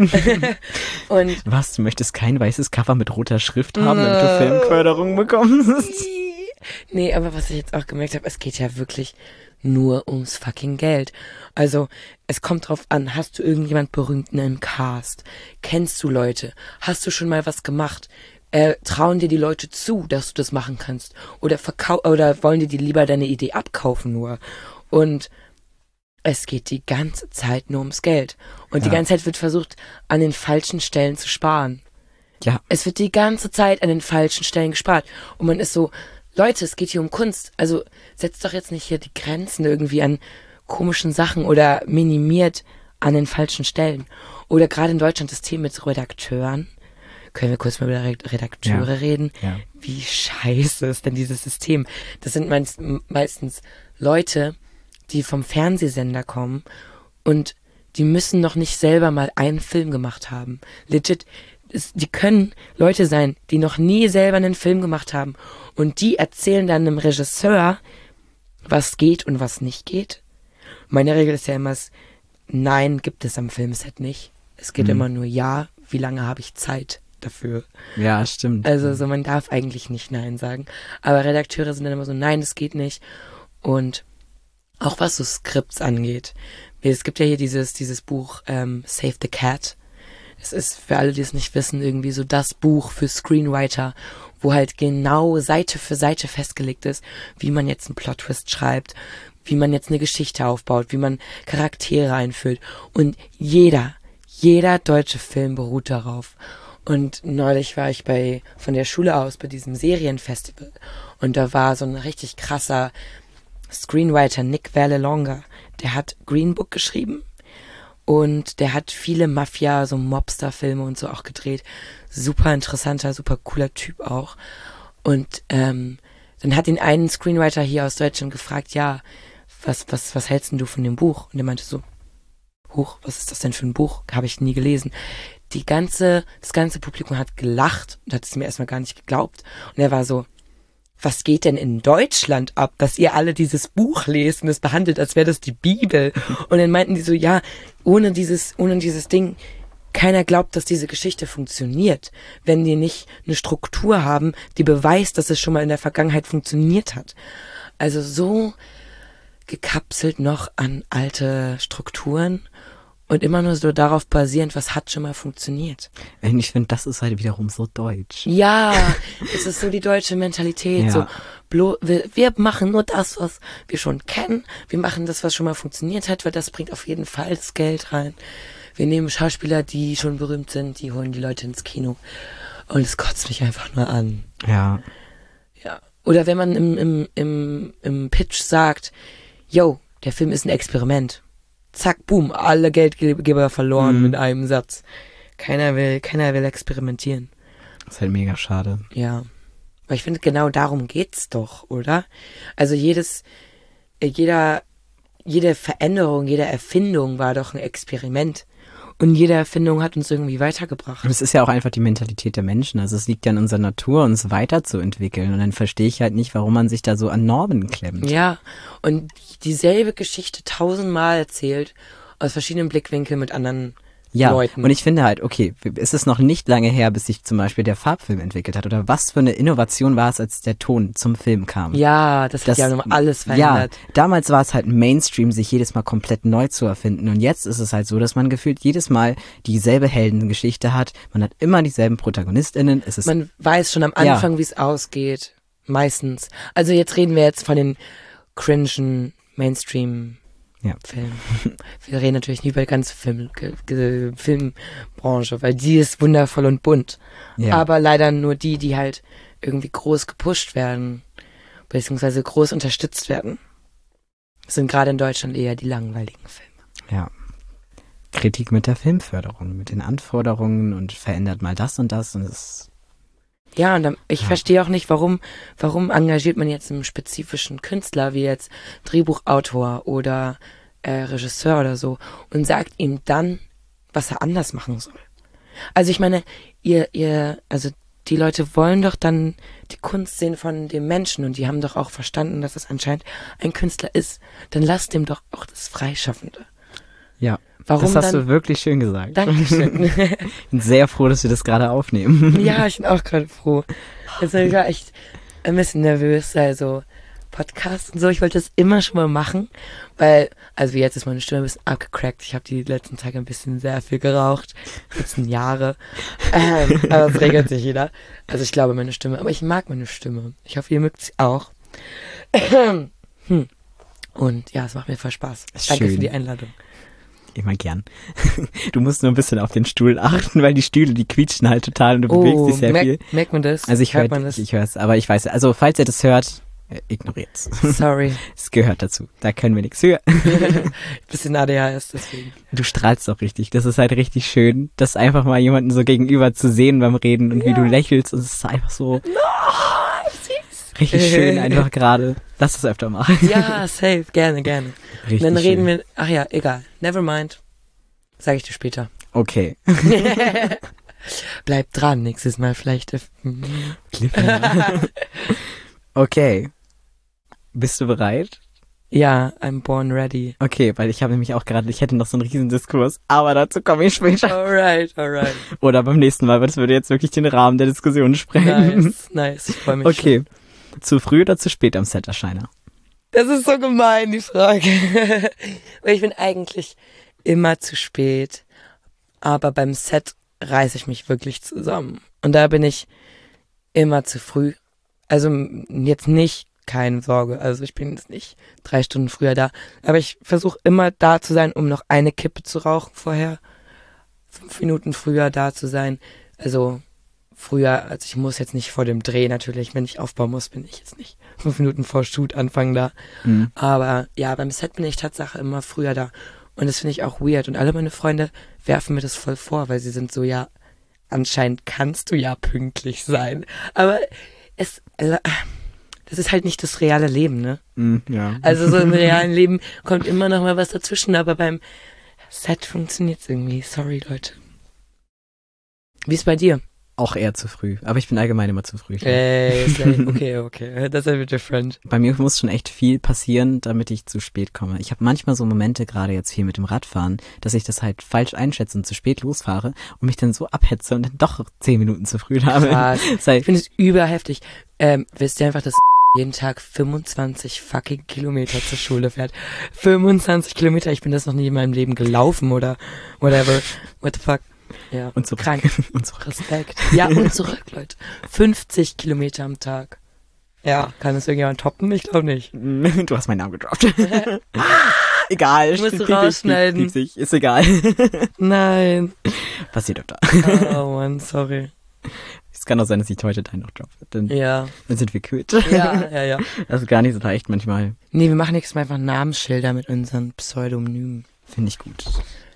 Speaker 1: Und
Speaker 2: Was, du möchtest kein weißes Cover mit roter Schrift haben, damit du
Speaker 1: No.
Speaker 2: Filmförderung bekommst?
Speaker 1: nee, aber was ich jetzt auch gemerkt habe, es geht ja wirklich nur ums fucking Geld. Also, es kommt drauf an, hast du irgendjemand Berühmten im Cast? Kennst du Leute? Hast du schon mal was gemacht? Äh, trauen dir die Leute zu, dass du das machen kannst? Oder verkau oder wollen dir die lieber deine Idee abkaufen nur? Und es geht die ganze Zeit nur ums Geld. Und die
Speaker 2: Ja.
Speaker 1: ganze Zeit wird versucht, an den falschen Stellen zu sparen.
Speaker 2: Ja,
Speaker 1: Es wird die ganze Zeit an den falschen Stellen gespart. Und man ist so, Leute, es geht hier um Kunst. Also setzt doch jetzt nicht hier die Grenzen irgendwie an komischen Sachen oder minimiert an den falschen Stellen. Oder gerade in Deutschland das Thema mit Redakteuren. Können wir kurz mal über Re- Redakteure
Speaker 2: Ja.
Speaker 1: reden?
Speaker 2: ja.
Speaker 1: Wie scheiße ist denn dieses System? Das sind meist, meistens Leute, die vom Fernsehsender kommen und die müssen noch nicht selber mal einen Film gemacht haben. Legit, es, die können Leute sein, die noch nie selber einen Film gemacht haben und die erzählen dann einem Regisseur, was geht und was nicht geht. Meine Regel ist ja immer, nein, gibt es am Filmset nicht. Es geht
Speaker 2: Mhm.
Speaker 1: immer nur ja, wie lange habe ich Zeit dafür?
Speaker 2: Ja, stimmt.
Speaker 1: Also so, man darf eigentlich nicht Nein sagen. Aber Redakteure sind dann immer so, nein, das geht nicht. Und auch was so Skripts angeht. Es gibt ja hier dieses, dieses Buch ähm, Save the Cat. Es ist für alle, die es nicht wissen, irgendwie so das Buch für Screenwriter, wo halt genau Seite für Seite festgelegt ist, wie man jetzt einen Plot-Twist schreibt, wie man jetzt eine Geschichte aufbaut, wie man Charaktere einführt. Und jeder, jeder deutsche Film beruht darauf. Und neulich war ich bei von der Schule aus bei diesem Serienfestival und da war so ein richtig krasser Screenwriter, Nick Vallelonga. Der hat Green Book geschrieben und der hat viele Mafia, so Mobster-Filme und so auch gedreht. Super interessanter, super cooler Typ auch. Und ähm, dann hat ihn einen Screenwriter hier aus Deutschland gefragt, ja, was was was hältst denn du von dem Buch? Und er meinte so, huch, was ist das denn für ein Buch? Habe ich nie gelesen. Die ganze, das ganze Publikum hat gelacht und hat es mir erstmal gar nicht geglaubt. Und er war so, was geht denn in Deutschland ab, dass ihr alle dieses Buch lest und es behandelt, als wäre das die Bibel? Und dann meinten die so, ja, ohne dieses, ohne dieses Ding, keiner glaubt, dass diese Geschichte funktioniert, wenn die nicht eine Struktur haben, die beweist, dass es schon mal in der Vergangenheit funktioniert hat. Also so gekapselt noch an alte Strukturen und immer nur so darauf basierend, was hat schon mal funktioniert.
Speaker 2: Und ich finde, das ist halt wiederum so deutsch.
Speaker 1: Ja, es ist so die deutsche Mentalität.
Speaker 2: Ja.
Speaker 1: So, blo, wir, wir machen nur das, was wir schon kennen. Wir machen das, was schon mal funktioniert hat, weil das bringt auf jeden Fall das Geld rein. Wir nehmen Schauspieler, die schon berühmt sind, die holen die Leute ins Kino. Und es kotzt mich einfach nur an.
Speaker 2: Ja.
Speaker 1: Ja. Oder wenn man im, im, im, im Pitch sagt, yo, der Film ist ein Experiment. Zack, boom, alle Geldgeber verloren
Speaker 2: Mhm.
Speaker 1: mit einem Satz. Keiner will, keiner will experimentieren.
Speaker 2: Das ist halt mega schade.
Speaker 1: Ja. Weil ich finde, genau darum geht's doch, oder? Also jedes, äh, jeder, jede Veränderung, jede Erfindung war doch ein Experiment. Und jede Erfindung hat uns irgendwie weitergebracht.
Speaker 2: Und es ist ja auch einfach die Mentalität der Menschen. Also es liegt ja in unserer Natur, uns weiterzuentwickeln. Und dann verstehe ich halt nicht, warum man sich da so an Normen klemmt.
Speaker 1: Ja, und dieselbe Geschichte tausendmal erzählt, aus verschiedenen Blickwinkeln mit anderen
Speaker 2: Ja,
Speaker 1: Leuten.
Speaker 2: und ich finde halt, okay, es ist noch nicht lange her, bis sich zum Beispiel der Farbfilm entwickelt hat. Oder was für eine Innovation war es, als der Ton zum Film kam?
Speaker 1: Ja, das hat
Speaker 2: Das-
Speaker 1: ja nochmal alles verändert.
Speaker 2: Ja, damals war es halt Mainstream, sich jedes Mal komplett neu zu erfinden. Und jetzt ist es halt so, dass man gefühlt jedes Mal dieselbe Heldengeschichte hat. Man hat immer dieselben ProtagonistInnen. Es ist
Speaker 1: Man weiß schon am
Speaker 2: Ja.
Speaker 1: Anfang, wie es ausgeht. Meistens. Also jetzt reden wir jetzt von den cringen Mainstream
Speaker 2: Ja.
Speaker 1: Filmen. Wir reden natürlich nie über die ganze Film, ge, ge, Filmbranche, weil die ist wundervoll und bunt.
Speaker 2: ja.
Speaker 1: Aber leider nur die, die halt irgendwie groß gepusht werden, beziehungsweise groß unterstützt werden. Das sind gerade in Deutschland eher die langweiligen Filme.
Speaker 2: Ja. Kritik mit der Filmförderung, mit den Anforderungen und verändert mal das und das und es
Speaker 1: Ja, und dann, ich
Speaker 2: Ja.
Speaker 1: verstehe auch nicht, warum, warum engagiert man jetzt einen spezifischen Künstler, wie jetzt Drehbuchautor oder äh, Regisseur oder so, und sagt ihm dann, was er anders machen soll. Also ich meine, ihr, ihr, also die Leute wollen doch dann die Kunst sehen von dem Menschen und die haben doch auch verstanden, dass es anscheinend ein Künstler ist. Dann lasst dem doch auch das Freischaffende.
Speaker 2: Ja,
Speaker 1: Warum
Speaker 2: das hast
Speaker 1: dann?
Speaker 2: du wirklich schön gesagt.
Speaker 1: Dankeschön.
Speaker 2: Ich bin sehr froh, dass wir das gerade aufnehmen.
Speaker 1: Ja, ich bin auch gerade froh. Also ich war echt ein bisschen nervös, also Podcast und so. Ich wollte das immer schon mal machen, weil, also jetzt ist meine Stimme ein bisschen abgecrackt. Ich habe die letzten Tage ein bisschen sehr viel geraucht, die letzten Jahre. Ähm, aber es regelt sich wieder. Also ich glaube meine Stimme, aber ich mag meine Stimme. Ich hoffe, ihr mögt sie auch. Hm. Und ja, es macht mir voll Spaß. Danke
Speaker 2: Schön.
Speaker 1: für die Einladung.
Speaker 2: Immer gern. Du musst nur ein bisschen auf den Stuhl achten, weil die Stühle, die quietschen halt total und du bewegst dich sehr
Speaker 1: merk,
Speaker 2: viel.
Speaker 1: merkt man das?
Speaker 2: Also ich höre
Speaker 1: Hört man das?
Speaker 2: ich höre es, aber ich weiß, also falls ihr das hört, äh, ignoriert's.
Speaker 1: Sorry.
Speaker 2: Es gehört dazu. Da können wir nichts für.
Speaker 1: Bisschen A D H S deswegen.
Speaker 2: Du strahlst doch richtig. Das ist halt richtig schön, das einfach mal jemanden so gegenüber zu sehen beim Reden und wie du lächelst und es ist einfach so richtig schön einfach gerade. Lass das öfter machen.
Speaker 1: Ja, safe, gerne, gerne.
Speaker 2: Richtig
Speaker 1: Dann reden
Speaker 2: schön.
Speaker 1: wir, ach ja, egal, never mind. Sag ich dir später.
Speaker 2: Okay.
Speaker 1: Bleib dran, nächstes Mal vielleicht. äh, mm.
Speaker 2: Cliffhanger. Okay. Bist du bereit?
Speaker 1: Ja, I'm born ready.
Speaker 2: Okay, weil ich habe nämlich auch gerade, ich hätte noch so einen riesen Diskurs, aber dazu komme ich später.
Speaker 1: Alright, alright.
Speaker 2: Oder beim nächsten Mal, weil das würde jetzt wirklich den Rahmen der Diskussion sprengen.
Speaker 1: Nice, nice, ich freue mich.
Speaker 2: Okay. Zu früh oder zu spät am Set-Erscheiner?
Speaker 1: Das ist so gemein, die Frage. Weil ich bin eigentlich immer zu spät, aber beim Set reiße ich mich wirklich zusammen. Und da bin ich immer zu früh. Also m- jetzt nicht, keine Sorge, also ich bin jetzt nicht drei Stunden früher da, aber ich versuche immer da zu sein, um noch eine Kippe zu rauchen vorher. Fünf Minuten früher da zu sein. Also früher, also ich muss jetzt nicht vor dem Dreh natürlich, wenn ich aufbauen muss, bin ich jetzt nicht fünf Minuten vor Shoot anfangen da.
Speaker 2: Mhm.
Speaker 1: Aber ja, beim Set bin ich Tatsache immer früher da. Und das finde ich auch weird. Und alle meine Freunde werfen mir das voll vor, weil sie sind so, ja, anscheinend kannst du ja pünktlich sein. Aber es, also, das ist halt nicht das reale Leben, ne?
Speaker 2: Mhm, ja.
Speaker 1: Also so im realen Leben kommt immer noch mal was dazwischen, aber beim Set funktioniert's irgendwie. Sorry, Leute. Wie ist bei dir?
Speaker 2: Auch eher zu früh. Aber ich bin allgemein immer zu früh.
Speaker 1: Ey, slay. Okay, okay. Das ist ja different.
Speaker 2: Bei mir muss schon echt viel passieren, damit ich zu spät komme. Ich habe manchmal so Momente, gerade jetzt viel mit dem Radfahren, dass ich das halt falsch einschätze und zu spät losfahre und mich dann so abhetze und dann doch zehn Minuten zu früh da bin.
Speaker 1: Krass.
Speaker 2: Sei,
Speaker 1: Ich finde es überheftig. Ähm, wisst ihr einfach, dass jeden Tag fünfundzwanzig fucking Kilometer zur Schule fährt? fünfundzwanzig Kilometer, ich bin das noch nie in meinem Leben gelaufen oder whatever. What the fuck? Ja.
Speaker 2: Und zurück.
Speaker 1: Krank.
Speaker 2: Und zurück.
Speaker 1: Respekt. Ja, und zurück, Leute. fünfzig Kilometer am Tag. Ja, kann es irgendjemand toppen? Ich glaube nicht.
Speaker 2: Du hast meinen Namen gedroppt. Egal.
Speaker 1: Musst du
Speaker 2: piep, piep,
Speaker 1: rausschneiden.
Speaker 2: piep, piep, Ist egal.
Speaker 1: Nein.
Speaker 2: Passiert öfter.
Speaker 1: Oh Mann, sorry.
Speaker 2: Es kann auch sein, dass ich heute deinen noch droppe. Dann,
Speaker 1: Ja.
Speaker 2: dann sind wir quitt.
Speaker 1: Ja, ja, ja.
Speaker 2: Das ist gar nicht so leicht manchmal.
Speaker 1: Nee, wir machen nächstes Mal einfach Namensschilder mit unseren Pseudonymen.
Speaker 2: Finde ich gut.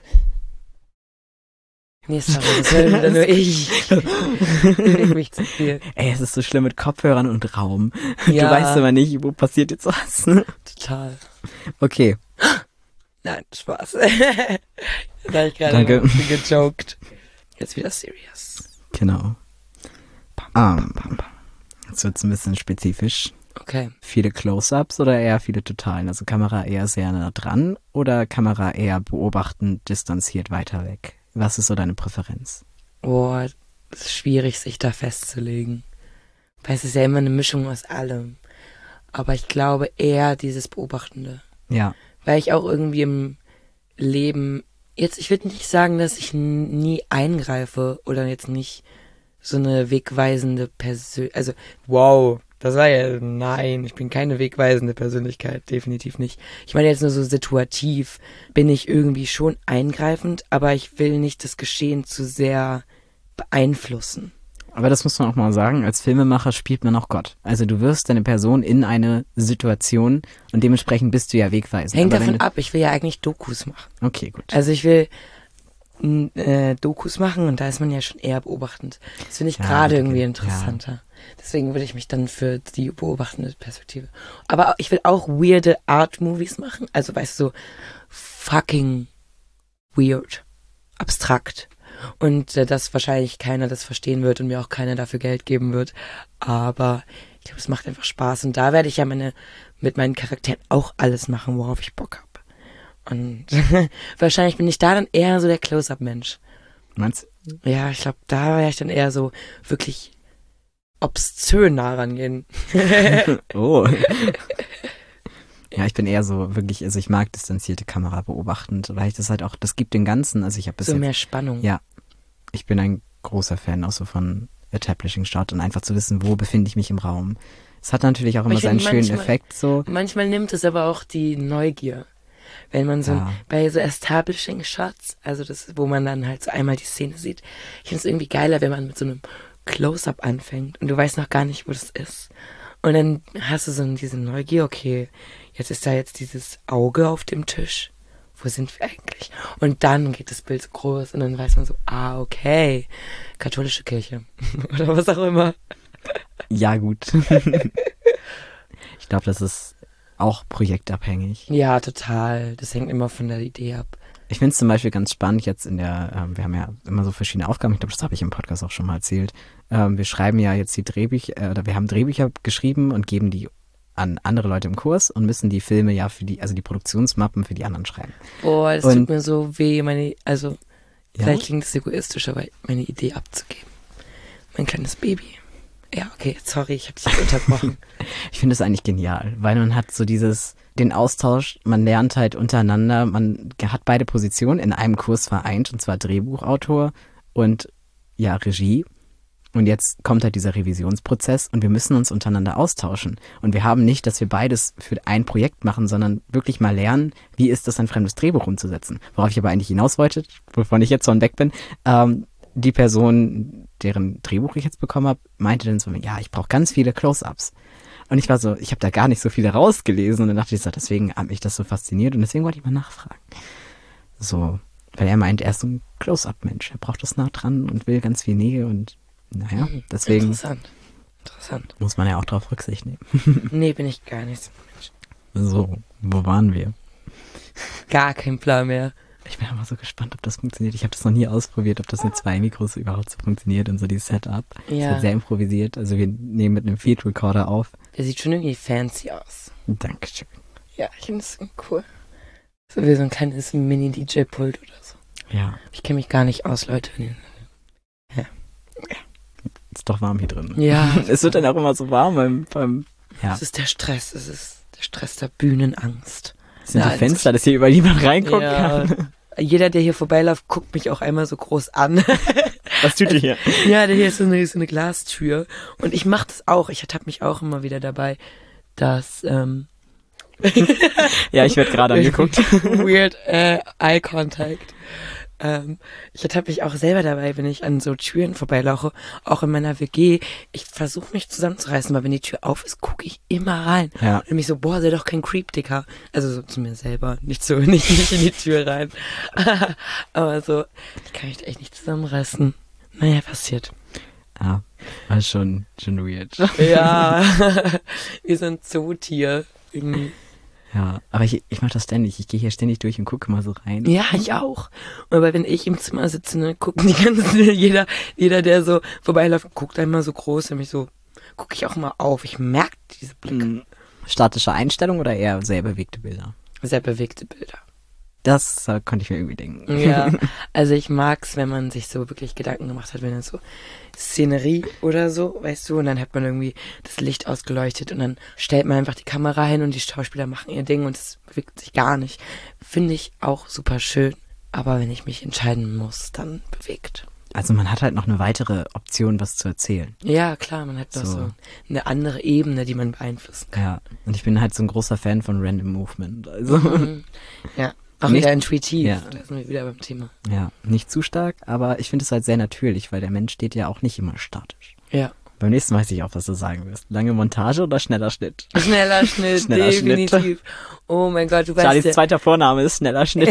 Speaker 1: Nee, sorry, das wäre wieder nur ich. Beweg mich zu viel.
Speaker 2: Ey, es ist so schlimm mit Kopfhörern und Raum.
Speaker 1: Ja.
Speaker 2: Du weißt immer nicht, wo passiert jetzt was.
Speaker 1: Total.
Speaker 2: Okay.
Speaker 1: Nein, Spaß. Da hab ich gerade
Speaker 2: Danke.
Speaker 1: ein bisschen gejoked. Jetzt wieder serious.
Speaker 2: Genau. Um, jetzt wird's ein bisschen spezifisch.
Speaker 1: Okay.
Speaker 2: Viele Close-Ups oder eher viele Totalen? Also Kamera eher sehr nah dran oder Kamera eher beobachtend, distanziert weiter weg? Was ist so deine Präferenz?
Speaker 1: Boah, es ist schwierig, sich da festzulegen. Weil es ist ja immer eine Mischung aus allem. Aber ich glaube eher dieses Beobachtende.
Speaker 2: Ja.
Speaker 1: Weil ich auch irgendwie im Leben, jetzt, ich würde nicht sagen, dass ich n- nie eingreife oder jetzt nicht so eine wegweisende Persönlichkeit, also, wow, das war ja, nein, ich bin keine wegweisende Persönlichkeit, definitiv nicht. Ich meine jetzt nur so situativ, bin ich irgendwie schon eingreifend, aber ich will nicht das Geschehen zu sehr beeinflussen.
Speaker 2: Aber das muss man auch mal sagen, als Filmemacher spielt man auch Gott. Also du wirst deine Person in eine Situation und dementsprechend bist du ja wegweisend.
Speaker 1: Hängt
Speaker 2: Aber
Speaker 1: davon
Speaker 2: wenn du-
Speaker 1: ab, ich will ja eigentlich Dokus machen.
Speaker 2: Okay, gut.
Speaker 1: Also ich will n- äh, Dokus machen und da ist man ja schon eher beobachtend. Das finde ich
Speaker 2: Ja,
Speaker 1: gerade
Speaker 2: okay,
Speaker 1: irgendwie
Speaker 2: ja.
Speaker 1: interessanter. Deswegen würde ich mich dann für die beobachtende Perspektive. Aber ich will auch weirde Art-Movies machen. Also weißt du, so fucking weird. Abstrakt. Und äh, dass wahrscheinlich keiner das verstehen wird und mir auch keiner dafür Geld geben wird. Aber ich glaube, es macht einfach Spaß. Und da werde ich ja meine mit meinen Charakteren auch alles machen, worauf ich Bock habe. Und wahrscheinlich bin ich da dann eher so der Close-Up-Mensch.
Speaker 2: Meinst
Speaker 1: Ja, ich glaube, da wäre ich dann eher so wirklich obszön nah rangehen.
Speaker 2: du? Oh. Ja, ich bin eher so wirklich, also ich mag distanzierte Kamera beobachtend, weil ich das halt auch, das gibt den Ganzen, also ich habe bis
Speaker 1: So
Speaker 2: jetzt,
Speaker 1: mehr Spannung.
Speaker 2: ja, ich bin ein großer Fan auch so von Establishing Shot und einfach zu wissen, wo befinde ich mich im Raum. Es hat natürlich auch immer
Speaker 1: ich
Speaker 2: seinen
Speaker 1: find
Speaker 2: schönen
Speaker 1: manchmal-
Speaker 2: Effekt so.
Speaker 1: Manchmal nimmt es aber auch die Neugier. Wenn man so,
Speaker 2: Ja.
Speaker 1: bei so Establishing Shots, also das, wo man dann halt so einmal die Szene sieht, ich finde es irgendwie geiler, wenn man mit so einem Close-Up anfängt und du weißt noch gar nicht, wo das ist. Und dann hast du so diese Neugier, okay, jetzt ist da jetzt dieses Auge auf dem Tisch. Wo sind wir eigentlich? Und dann geht das Bild so groß und dann weiß man so, ah, okay, katholische Kirche. Oder was auch immer.
Speaker 2: Ja, gut. Ich glaube, das ist auch projektabhängig.
Speaker 1: Ja, total. Das hängt immer von der Idee ab.
Speaker 2: Ich finde es zum Beispiel ganz spannend jetzt in der, ähm, wir haben ja immer so verschiedene Aufgaben, ich glaube, das habe ich im Podcast auch schon mal erzählt. Ähm, wir schreiben ja jetzt die Drehbücher, äh, oder wir haben Drehbücher geschrieben und geben die an andere Leute im Kurs und müssen die Filme ja für die, also die Produktionsmappen für die anderen schreiben.
Speaker 1: Boah, das
Speaker 2: Und-
Speaker 1: tut mir so weh, meine, also,
Speaker 2: Ja?
Speaker 1: vielleicht klingt es egoistisch, aber meine Idee abzugeben. Mein kleines Baby. Ja, okay, sorry, ich habe dich unterbrochen.
Speaker 2: Ich finde es eigentlich genial, weil man hat so dieses, den Austausch, man lernt halt untereinander, man hat beide Positionen in einem Kurs vereint, und zwar Drehbuchautor und ja, Regie. Und jetzt kommt halt dieser Revisionsprozess und wir müssen uns untereinander austauschen. Und wir haben nicht, dass wir beides für ein Projekt machen, sondern wirklich mal lernen, wie ist das, ein fremdes Drehbuch umzusetzen. Worauf ich aber eigentlich hinaus wollte, wovon ich jetzt schon weg bin, ähm, die Person, deren Drehbuch ich jetzt bekommen habe, meinte dann so, ja, ich brauche ganz viele Close-Ups. Und ich war so, ich habe da gar nicht so viele rausgelesen und dann dachte ich so, deswegen hat mich das so fasziniert und deswegen wollte ich mal nachfragen. So, weil er meint, er ist so ein Close-Up-Mensch, er braucht das nah dran und will ganz viel Nähe und naja, deswegen
Speaker 1: Interessant. Interessant.
Speaker 2: muss man ja auch drauf Rücksicht nehmen.
Speaker 1: Nee, bin ich gar nicht so ein Mensch.
Speaker 2: So, wo waren wir?
Speaker 1: Gar kein Plan mehr.
Speaker 2: Ich bin aber so gespannt, ob das funktioniert. Ich habe das noch nie ausprobiert, ob das mit zwei Mikros überhaupt so funktioniert und so dieses Setup. Es
Speaker 1: Ja.
Speaker 2: wird sehr improvisiert. Also wir nehmen mit einem Field Recorder auf.
Speaker 1: Der sieht schon irgendwie fancy aus.
Speaker 2: Dankeschön.
Speaker 1: Ja, ich finde das cool. So wie so ein kleines Mini-D J-Pult oder so.
Speaker 2: Ja,
Speaker 1: Ich kenne mich gar nicht aus, Leute.
Speaker 2: ist doch warm hier drin.
Speaker 1: Ja.
Speaker 2: Es wird dann auch immer so warm beim, beim ja.
Speaker 1: Es ist der Stress. Es ist der Stress der Bühnenangst.
Speaker 2: Das sind
Speaker 1: Ja,
Speaker 2: die Fenster, dass hier überall niemand reingucken
Speaker 1: Ja.
Speaker 2: kann.
Speaker 1: Jeder, der hier vorbeiläuft, guckt mich auch einmal so groß an.
Speaker 2: Was tut ihr hier?
Speaker 1: Ja, der hier ist so eine, so eine Glastür. Und ich mache das auch. Ich ertappe mich auch immer wieder dabei, dass ähm,
Speaker 2: Ja, ich werde gerade angeguckt.
Speaker 1: weird äh, Eye Contact. Ähm, ich ertappe mich auch selber dabei, wenn ich an so Türen vorbeilaufe, auch in meiner W G. Ich versuche mich zusammenzureißen, weil wenn die Tür auf ist, gucke ich immer rein.
Speaker 2: Ja.
Speaker 1: Und mich so, boah, sei doch kein Creep, Dicker. Also so zu mir selber, nicht so, nicht, nicht in die Tür rein. Aber so, ich kann mich da echt nicht zusammenreißen. Naja, passiert.
Speaker 2: Ja, war schon, schon weird.
Speaker 1: Ja, wir sind Zootier. Irgendwie.
Speaker 2: Ja, aber ich, ich mache das ständig. Ich gehe hier ständig durch und gucke mal so rein.
Speaker 1: Ja, ich auch. Aber wenn ich im Zimmer sitze, ne, gucken die ganzen, jeder, jeder, der so vorbeiläuft, guckt einmal so groß, nämlich so, gucke ich auch mal auf. Ich merke diese Blicke.
Speaker 2: Mhm. Statische Einstellung oder eher sehr bewegte Bilder?
Speaker 1: Sehr bewegte Bilder.
Speaker 2: Das äh, konnte ich mir irgendwie denken.
Speaker 1: Ja, also ich mag's, wenn man sich so wirklich Gedanken gemacht hat, wenn dann so Szenerie oder so, weißt du, und dann hat man irgendwie das Licht ausgeleuchtet und dann stellt man einfach die Kamera hin und die Schauspieler machen ihr Ding und es bewegt sich gar nicht. Finde ich auch super schön, aber wenn ich mich entscheiden muss, dann bewegt.
Speaker 2: Also man hat halt noch eine weitere Option, was zu erzählen.
Speaker 1: Ja, klar, man hat noch so,
Speaker 2: So.
Speaker 1: eine andere Ebene, die man beeinflussen kann.
Speaker 2: Ja, und ich bin halt so ein großer Fan von Random Movement. Also
Speaker 1: Mhm. Ja, auch
Speaker 2: Nicht-
Speaker 1: wieder intuitiv,
Speaker 2: Ja.
Speaker 1: da sind wir wieder beim Thema.
Speaker 2: ja, nicht zu stark, aber ich finde es halt sehr natürlich, weil der Mensch steht ja auch nicht immer statisch.
Speaker 1: Ja.
Speaker 2: Beim nächsten Mal weiß ich auch, was du sagen wirst. Lange Montage oder schneller Schnitt?
Speaker 1: Schneller Schnitt,
Speaker 2: Schneller Schnitt.
Speaker 1: definitiv. Oh mein Gott, du weißt
Speaker 2: Charlies
Speaker 1: ja.
Speaker 2: zweiter Vorname ist schneller Schnitt.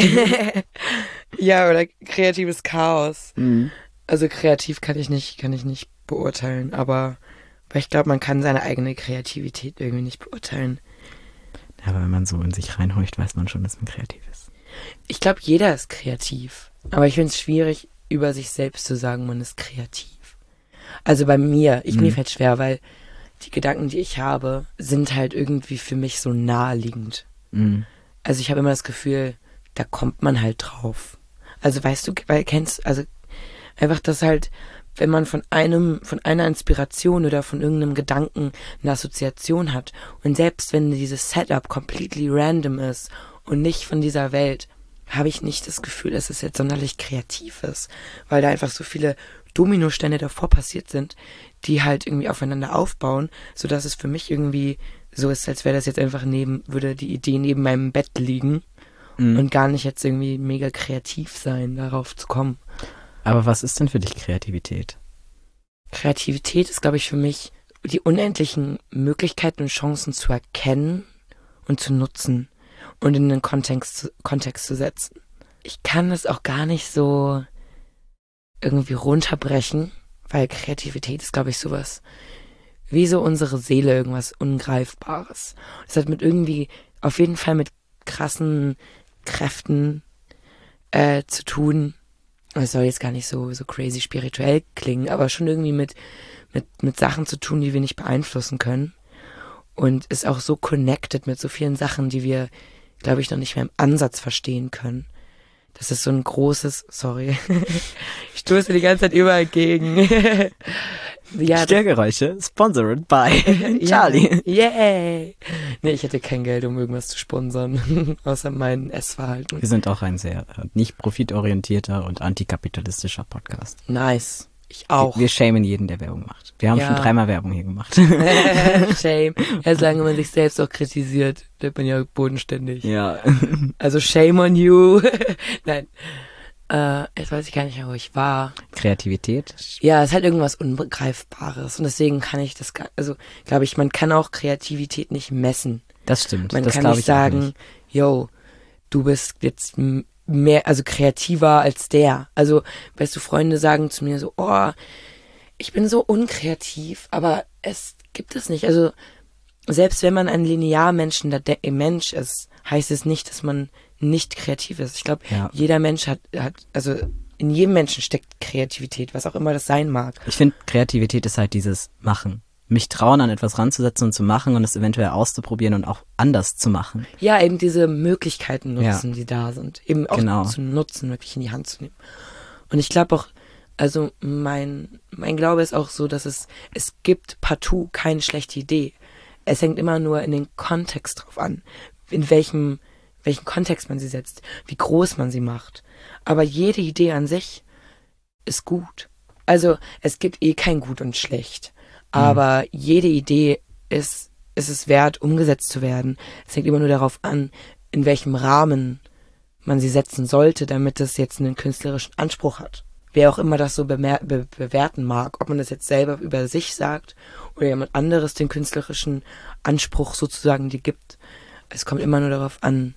Speaker 1: Ja, oder kreatives Chaos.
Speaker 2: Mhm.
Speaker 1: Also kreativ kann ich nicht, kann ich nicht beurteilen, aber, aber ich glaube, man kann seine eigene Kreativität irgendwie nicht beurteilen.
Speaker 2: Ja, aber wenn man so in sich reinhorcht, weiß man schon, dass man kreativ ist.
Speaker 1: Ich glaube, jeder ist kreativ, aber ich finde es schwierig, über sich selbst zu sagen, man ist kreativ. Also bei mir, ich,
Speaker 2: Mhm.
Speaker 1: mir fällt schwer, weil die Gedanken, die ich habe, sind halt irgendwie für mich so naheliegend.
Speaker 2: Mhm.
Speaker 1: Also ich habe immer das Gefühl, da kommt man halt drauf. Also weißt du, weil kennst, also einfach das halt, wenn man von einem, von einer Inspiration oder von irgendeinem Gedanken eine Assoziation hat und selbst wenn dieses Setup completely random ist und nicht von dieser Welt, habe ich nicht das Gefühl, dass es jetzt sonderlich kreativ ist, weil da einfach so viele Dominosteine davor passiert sind, die halt irgendwie aufeinander aufbauen, sodass es für mich irgendwie so ist, als wäre das jetzt einfach neben, würde die Idee neben meinem Bett liegen
Speaker 2: Mhm.
Speaker 1: und gar nicht jetzt irgendwie mega kreativ sein, darauf zu kommen.
Speaker 2: Aber was ist denn für dich Kreativität?
Speaker 1: Kreativität ist, glaube ich, für mich die unendlichen Möglichkeiten und Chancen zu erkennen und zu nutzen und in den Kontext, zu- Kontext zu setzen. Ich kann das auch gar nicht so irgendwie runterbrechen, weil Kreativität ist, glaube ich, sowas wie so unsere Seele, irgendwas Ungreifbares. Es hat mit irgendwie, auf jeden Fall mit krassen Kräften äh, zu tun. Es soll jetzt gar nicht so, so crazy spirituell klingen, aber schon irgendwie mit, mit, mit Sachen zu tun, die wir nicht beeinflussen können. Und ist auch so connected mit so vielen Sachen, die wir, glaube ich, noch nicht mehr im Ansatz verstehen können. Das ist so ein großes, sorry, ich stoße die ganze Zeit überall gegen. Ja, das-
Speaker 2: Störgeräusche, sponsored by Charlie.
Speaker 1: Ja, yay. Nee, ich hätte kein Geld, um irgendwas zu sponsern, außer mein Essverhalten.
Speaker 2: Wir sind auch ein sehr äh, nicht profitorientierter und antikapitalistischer Podcast.
Speaker 1: Nice. Ich auch.
Speaker 2: Wir shamen jeden, der Werbung macht. Wir haben
Speaker 1: Ja.
Speaker 2: schon dreimal Werbung hier gemacht.
Speaker 1: Shame. Ja, solange man sich selbst auch kritisiert, bleibt man ja bodenständig.
Speaker 2: Ja.
Speaker 1: Also shame on you. Nein. Äh, jetzt weiß ich gar nicht mehr, wo ich war.
Speaker 2: Kreativität.
Speaker 1: Ja, es ist halt irgendwas Unbegreifbares. Und deswegen kann ich das, gar- also glaube ich, man kann auch Kreativität nicht messen.
Speaker 2: Das stimmt.
Speaker 1: Man
Speaker 2: das
Speaker 1: kann
Speaker 2: glaube
Speaker 1: nicht
Speaker 2: ich auch
Speaker 1: sagen,
Speaker 2: nicht.
Speaker 1: yo, du bist jetzt m- mehr, also kreativer als der. Also, weißt du, Freunde sagen zu mir so, oh, ich bin so unkreativ, aber es gibt es nicht. Also, selbst wenn man ein Linearmensch der De- Mensch ist, heißt es nicht, dass man nicht kreativ ist. Ich glaube,
Speaker 2: Ja.
Speaker 1: jeder Mensch hat, hat, also in jedem Menschen steckt Kreativität, was auch immer das sein mag.
Speaker 2: Ich finde, Kreativität ist halt dieses Machen. Mich trauen, an etwas ranzusetzen und zu machen und es eventuell auszuprobieren und auch anders zu machen.
Speaker 1: Ja, eben diese Möglichkeiten
Speaker 2: Ja.
Speaker 1: nutzen, die da sind. Eben auch
Speaker 2: Genau.
Speaker 1: zu nutzen, wirklich in die Hand zu nehmen. Und ich glaube auch, also mein, mein Glaube ist auch so, dass es, es gibt partout keine schlechte Idee. Es hängt immer nur in den Kontext drauf an, in welchem, welchen Kontext man sie setzt, wie groß man sie macht. Aber jede Idee an sich ist gut. Also es gibt eh kein Gut und Schlecht. Aber jede Idee ist, ist es wert, umgesetzt zu werden. Es hängt immer nur darauf an, in welchem Rahmen man sie setzen sollte, damit es jetzt einen künstlerischen Anspruch hat. Wer auch immer das so bemer- be- bewerten mag, ob man das jetzt selber über sich sagt oder jemand anderes den künstlerischen Anspruch sozusagen dir gibt. Es kommt immer nur darauf an,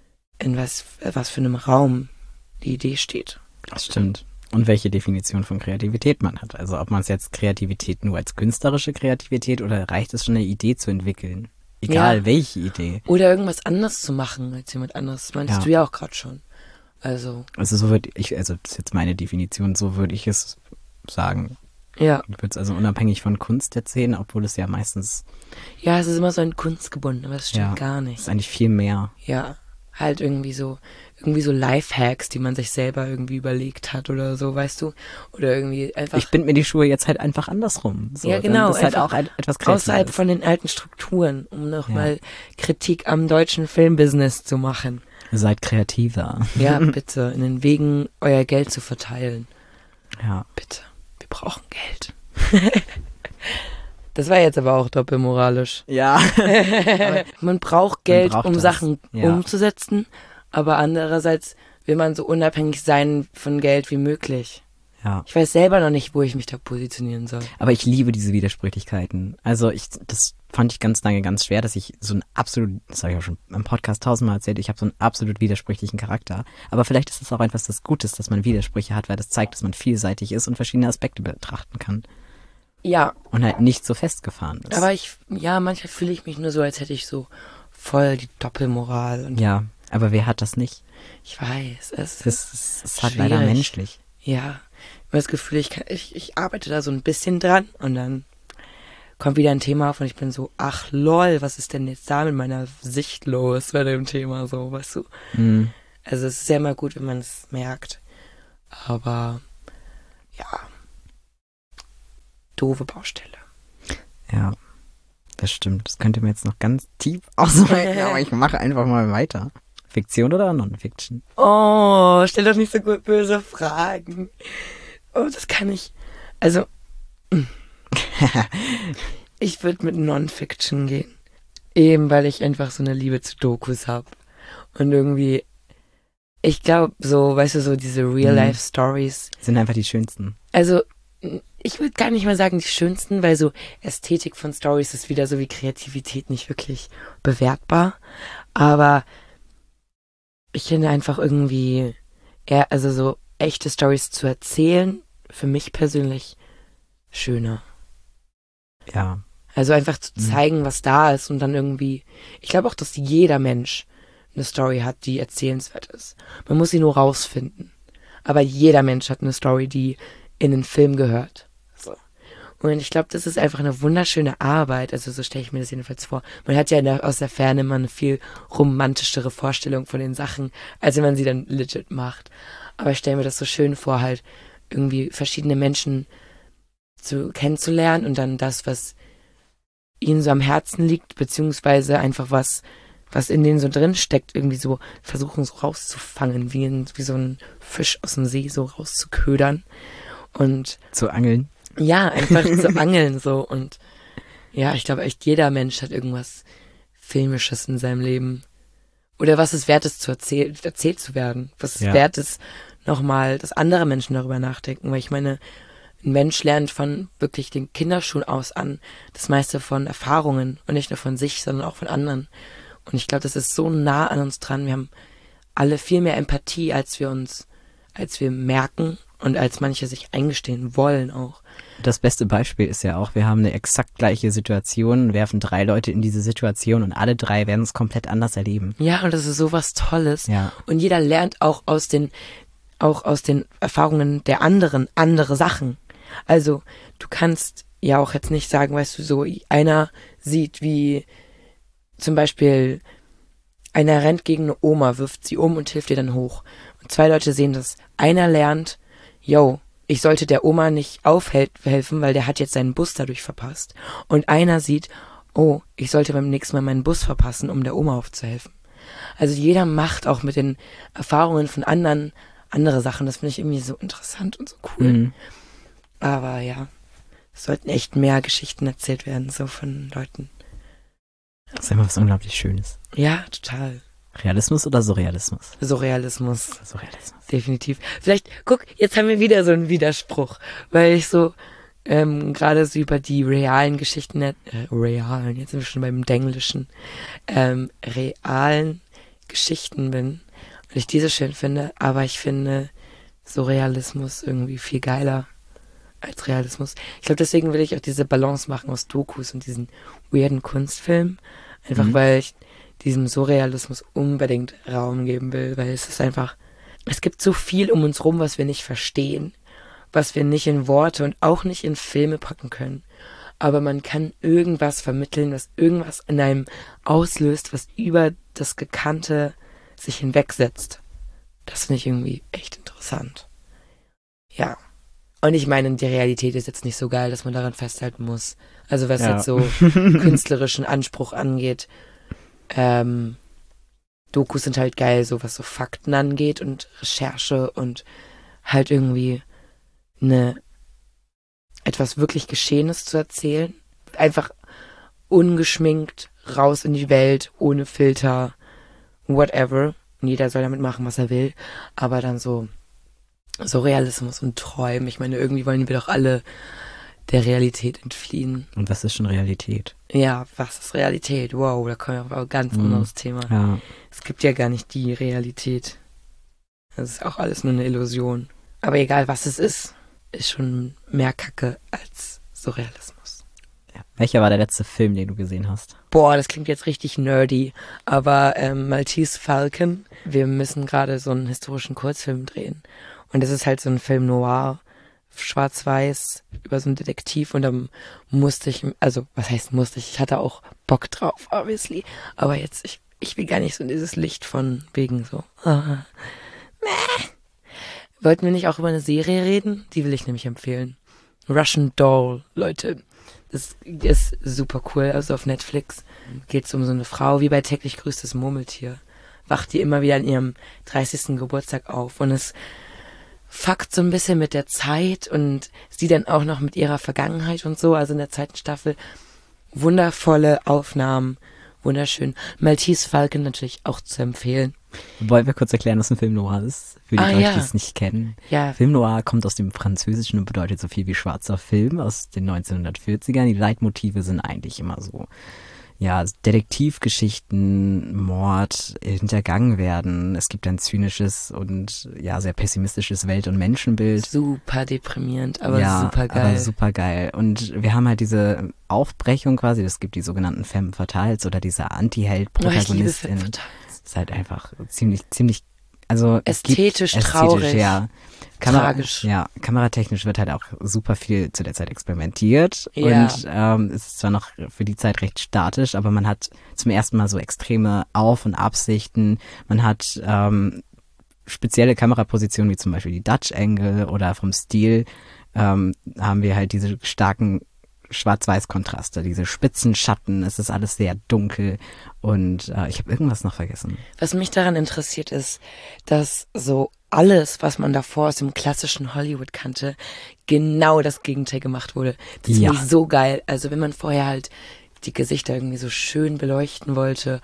Speaker 1: in was, was für einem Raum die Idee steht.
Speaker 2: Das stimmt. Und welche Definition von Kreativität man hat. Also ob man es jetzt Kreativität nur als künstlerische Kreativität oder reicht es schon, eine Idee zu entwickeln? Egal
Speaker 1: Ja.
Speaker 2: welche Idee.
Speaker 1: Oder irgendwas anderes zu machen als jemand anderes. Das meinst
Speaker 2: Ja.
Speaker 1: du ja auch gerade schon. Also,
Speaker 2: Also so würde ich, also das ist jetzt meine Definition, so würde ich es sagen.
Speaker 1: ja.
Speaker 2: Ich würde es also unabhängig von Kunst erzählen, obwohl es ja meistens
Speaker 1: Ja, es ist immer so ein kunstgebunden, aber es stimmt
Speaker 2: Ja.
Speaker 1: gar
Speaker 2: ist
Speaker 1: nicht.
Speaker 2: eigentlich viel mehr.
Speaker 1: Ja. halt irgendwie so, irgendwie so Lifehacks, die man sich selber irgendwie überlegt hat oder so, weißt du? Oder irgendwie einfach.
Speaker 2: Ich bind mir die Schuhe jetzt halt einfach andersrum. So,
Speaker 1: ja, genau.
Speaker 2: Das ist halt auch ein, etwas Kreatives.
Speaker 1: Außerhalb von den alten Strukturen, um nochmal ja. Kritik am deutschen Filmbusiness zu machen.
Speaker 2: Seid kreativer.
Speaker 1: Ja, bitte, in den Wegen euer Geld zu verteilen.
Speaker 2: Ja.
Speaker 1: Bitte, wir brauchen Geld. Das war jetzt aber auch doppelmoralisch.
Speaker 2: Ja.
Speaker 1: Man braucht Geld,
Speaker 2: man braucht
Speaker 1: um
Speaker 2: das.
Speaker 1: Sachen
Speaker 2: ja.
Speaker 1: umzusetzen, aber andererseits will man so unabhängig sein von Geld wie möglich.
Speaker 2: Ja.
Speaker 1: Ich weiß selber noch nicht, wo ich mich da positionieren soll.
Speaker 2: Aber ich liebe diese Widersprüchlichkeiten. Also ich, das fand ich ganz lange ganz schwer, dass ich so einen absolut, das habe ich auch schon im Podcast tausendmal erzählt, ich habe so einen absolut widersprüchlichen Charakter. Aber vielleicht ist es auch etwas das Gutes, dass man Widersprüche hat, weil das zeigt, dass man vielseitig ist und verschiedene Aspekte betrachten kann.
Speaker 1: Ja.
Speaker 2: Und halt nicht so festgefahren ist.
Speaker 1: Aber ich, ja, manchmal fühle ich mich nur so, als hätte ich so voll die Doppelmoral. Und
Speaker 2: ja, aber wer hat das nicht?
Speaker 1: Ich weiß, es
Speaker 2: das ist, ist halt
Speaker 1: schwierig.
Speaker 2: leider menschlich.
Speaker 1: Ja, ich habe das Gefühl, ich, kann, ich, ich arbeite da so ein bisschen dran und dann kommt wieder ein Thema auf und ich bin so, ach lol, was ist denn jetzt da mit meiner Sicht los bei dem Thema, so, weißt du?
Speaker 2: Mhm.
Speaker 1: Also es ist ja immer gut, wenn man es merkt, aber ja, doofe Baustelle.
Speaker 2: Ja, das stimmt. Das könnte mir jetzt noch ganz tief ausweiten, aber ich mache einfach mal weiter. Fiktion oder Non-Fiction?
Speaker 1: Oh, stell doch nicht so gut böse Fragen. Oh, das kann ich. Also, ich würde mit Non-Fiction gehen. Eben, weil ich einfach so eine Liebe zu Dokus habe. Und irgendwie, ich glaube, so, weißt du, so diese Real-Life-Stories.
Speaker 2: Sind einfach die schönsten.
Speaker 1: Also, ich würde gar nicht mal sagen die schönsten, weil so Ästhetik von Stories ist wieder so wie Kreativität nicht wirklich bewertbar. Aber ich finde einfach irgendwie, eher, also so echte Stories zu erzählen, für mich persönlich schöner.
Speaker 2: Ja.
Speaker 1: Also einfach zu zeigen, mhm. was da ist und dann irgendwie, ich glaube auch, dass jeder Mensch eine Story hat, die erzählenswert ist. Man muss sie nur rausfinden. Aber jeder Mensch hat eine Story, die in den Film gehört. So. Und ich glaube, das ist einfach eine wunderschöne Arbeit. Also so stelle ich mir das jedenfalls vor. Man hat ja in der, aus der Ferne immer eine viel romantischere Vorstellung von den Sachen, als wenn man sie dann legit macht. Aber ich stelle mir das so schön vor, halt irgendwie verschiedene Menschen zu kennenzulernen und dann das, was ihnen so am Herzen liegt, beziehungsweise einfach was, was in denen so drin steckt, irgendwie so versuchen so rauszufangen, wie, ein, wie so ein Fisch aus dem See so rauszuködern. Und
Speaker 2: zu angeln.
Speaker 1: Ja, einfach zu angeln so. Und ja, ich glaube echt, jeder Mensch hat irgendwas Filmisches in seinem Leben. Oder was es wert ist, zu erzähl- erzählt zu werden. Was es
Speaker 2: ja.
Speaker 1: wert ist, nochmal, dass andere Menschen darüber nachdenken. Weil ich meine, ein Mensch lernt von wirklich den Kinderschuhen aus an das meiste von Erfahrungen. Und nicht nur von sich, sondern auch von anderen. Und ich glaube, das ist so nah an uns dran. Wir haben alle viel mehr Empathie, als wir uns, als wir merken. Und als manche sich eingestehen wollen auch.
Speaker 2: Das beste Beispiel ist ja auch, wir haben eine exakt gleiche Situation, werfen drei Leute in diese Situation und alle drei werden es komplett anders erleben.
Speaker 1: Ja, und das ist so was Tolles.
Speaker 2: Ja.
Speaker 1: Und jeder lernt auch aus den, auch aus den Erfahrungen der anderen andere Sachen. Also du kannst ja auch jetzt nicht sagen, weißt du, so einer sieht, wie zum Beispiel einer rennt gegen eine Oma, wirft sie um und hilft ihr dann hoch. Und zwei Leute sehen das. Einer lernt, yo, ich sollte der Oma nicht aufhelfen, weil der hat jetzt seinen Bus dadurch verpasst. Und einer sieht, oh, ich sollte beim nächsten Mal meinen Bus verpassen, um der Oma aufzuhelfen. Also jeder macht auch mit den Erfahrungen von anderen andere Sachen. Das finde ich irgendwie so interessant und so cool.
Speaker 2: Mhm.
Speaker 1: Aber ja, es sollten echt mehr Geschichten erzählt werden, so von Leuten.
Speaker 2: Das ist immer was unglaublich Schönes.
Speaker 1: Ja, total.
Speaker 2: Realismus oder Surrealismus?
Speaker 1: Surrealismus.
Speaker 2: Surrealismus.
Speaker 1: Definitiv. Vielleicht, guck, jetzt haben wir wieder so einen Widerspruch, weil ich so ähm, gerade so über die realen Geschichten, äh, realen, jetzt sind wir schon beim Denglischen, ähm, realen Geschichten bin und ich diese schön finde, aber ich finde Surrealismus irgendwie viel geiler als Realismus. Ich glaube, deswegen will ich auch diese Balance machen aus Dokus und diesen weirden Kunstfilmen, einfach mhm. weil ich diesem Surrealismus unbedingt Raum geben will, weil es ist einfach, es gibt so viel um uns rum, was wir nicht verstehen, was wir nicht in Worte und auch nicht in Filme packen können. Aber man kann irgendwas vermitteln, was irgendwas in einem auslöst, was über das Gekannte, sich hinwegsetzt. Das finde ich irgendwie echt interessant. Ja. Und ich meine, die Realität ist jetzt nicht so geil, dass man daran festhalten muss. Also was
Speaker 2: Ja.
Speaker 1: jetzt so künstlerischen Anspruch angeht. Ähm, Dokus sind halt geil, so was so Fakten angeht und Recherche und halt irgendwie eine etwas wirklich Geschehenes zu erzählen. Einfach ungeschminkt, raus in die Welt, ohne Filter, whatever. Und jeder soll damit machen, was er will. Aber dann so, so Realismus und Träumen. Ich meine, irgendwie wollen wir doch alle der Realität entfliehen.
Speaker 2: Und was ist schon Realität?
Speaker 1: Ja, was ist Realität? Wow, da kommen wir auf ein ganz
Speaker 2: Mhm.
Speaker 1: anderes Thema.
Speaker 2: Ja.
Speaker 1: Es gibt ja gar nicht die Realität. Das ist auch alles nur eine Illusion. Aber egal, was es ist, ist schon mehr Kacke als Surrealismus.
Speaker 2: Ja. Welcher war der letzte Film, den du gesehen hast?
Speaker 1: Boah, das klingt jetzt richtig nerdy, aber ähm, Maltese Falcon, wir müssen gerade so einen historischen Kurzfilm drehen. Und das ist halt so ein Film noir, schwarz-weiß, über so einen Detektiv. Und dann musste ich, also was heißt musste ich, ich hatte auch Bock drauf, obviously. Aber jetzt, ich, ich will gar nicht so in dieses Licht von wegen so. Ah, meh. Wollten wir nicht auch über eine Serie reden? Die will ich nämlich empfehlen. Russian Doll, Leute. Das ist super cool, also auf Netflix geht es um so eine Frau, wie bei täglich grüßt das Murmeltier. Wacht die immer wieder an ihrem dreißigsten Geburtstag auf und es fuckt so ein bisschen mit der Zeit und sie dann auch noch mit ihrer Vergangenheit und so, also in der zweiten Staffel. Wundervolle Aufnahmen, wunderschön. Maltese Falcon natürlich auch zu empfehlen.
Speaker 2: Wollen wir kurz erklären, was ein Film noir ist? Für die
Speaker 1: Ah,
Speaker 2: Leute,
Speaker 1: ja.
Speaker 2: die es nicht kennen.
Speaker 1: Ja,
Speaker 2: Film noir kommt aus dem Französischen und bedeutet so viel wie schwarzer Film aus den neunzehnhundertvierzigern. Die Leitmotive sind eigentlich immer so, ja, Detektivgeschichten, Mord, hintergangen werden. Es gibt ein zynisches und ja, sehr pessimistisches Welt- und Menschenbild.
Speaker 1: super deprimierend, aber
Speaker 2: ja,
Speaker 1: super geil.
Speaker 2: aber super geil. Und wir haben halt diese Aufbrechung quasi, es gibt die sogenannten Femme Fatales oder diese
Speaker 1: Oh, ich liebe
Speaker 2: Anti-Held-Protagonistin.
Speaker 1: Femme
Speaker 2: Ist halt einfach ziemlich, ziemlich, also es gibt-
Speaker 1: Ästhetisch, traurig,
Speaker 2: ja. Kamera,
Speaker 1: tragisch.
Speaker 2: Ja, kameratechnisch wird halt auch super viel zu der Zeit experimentiert.
Speaker 1: Ja.
Speaker 2: Und ähm, es ist zwar noch für die Zeit recht statisch, aber man hat zum ersten Mal so extreme Auf- und Absichten. Man hat ähm, spezielle Kamerapositionen, wie zum Beispiel die Dutch Angle oder vom Stil ähm, haben wir halt diese starken Schwarz-Weiß-Kontraste, diese spitzen Schatten, es ist alles sehr dunkel und äh, ich habe irgendwas noch vergessen.
Speaker 1: Was mich daran interessiert ist, dass so alles, was man davor aus dem klassischen Hollywood kannte, genau das Gegenteil gemacht wurde. Das
Speaker 2: Ja.
Speaker 1: finde ich so geil. Also wenn man vorher halt die Gesichter irgendwie so schön beleuchten wollte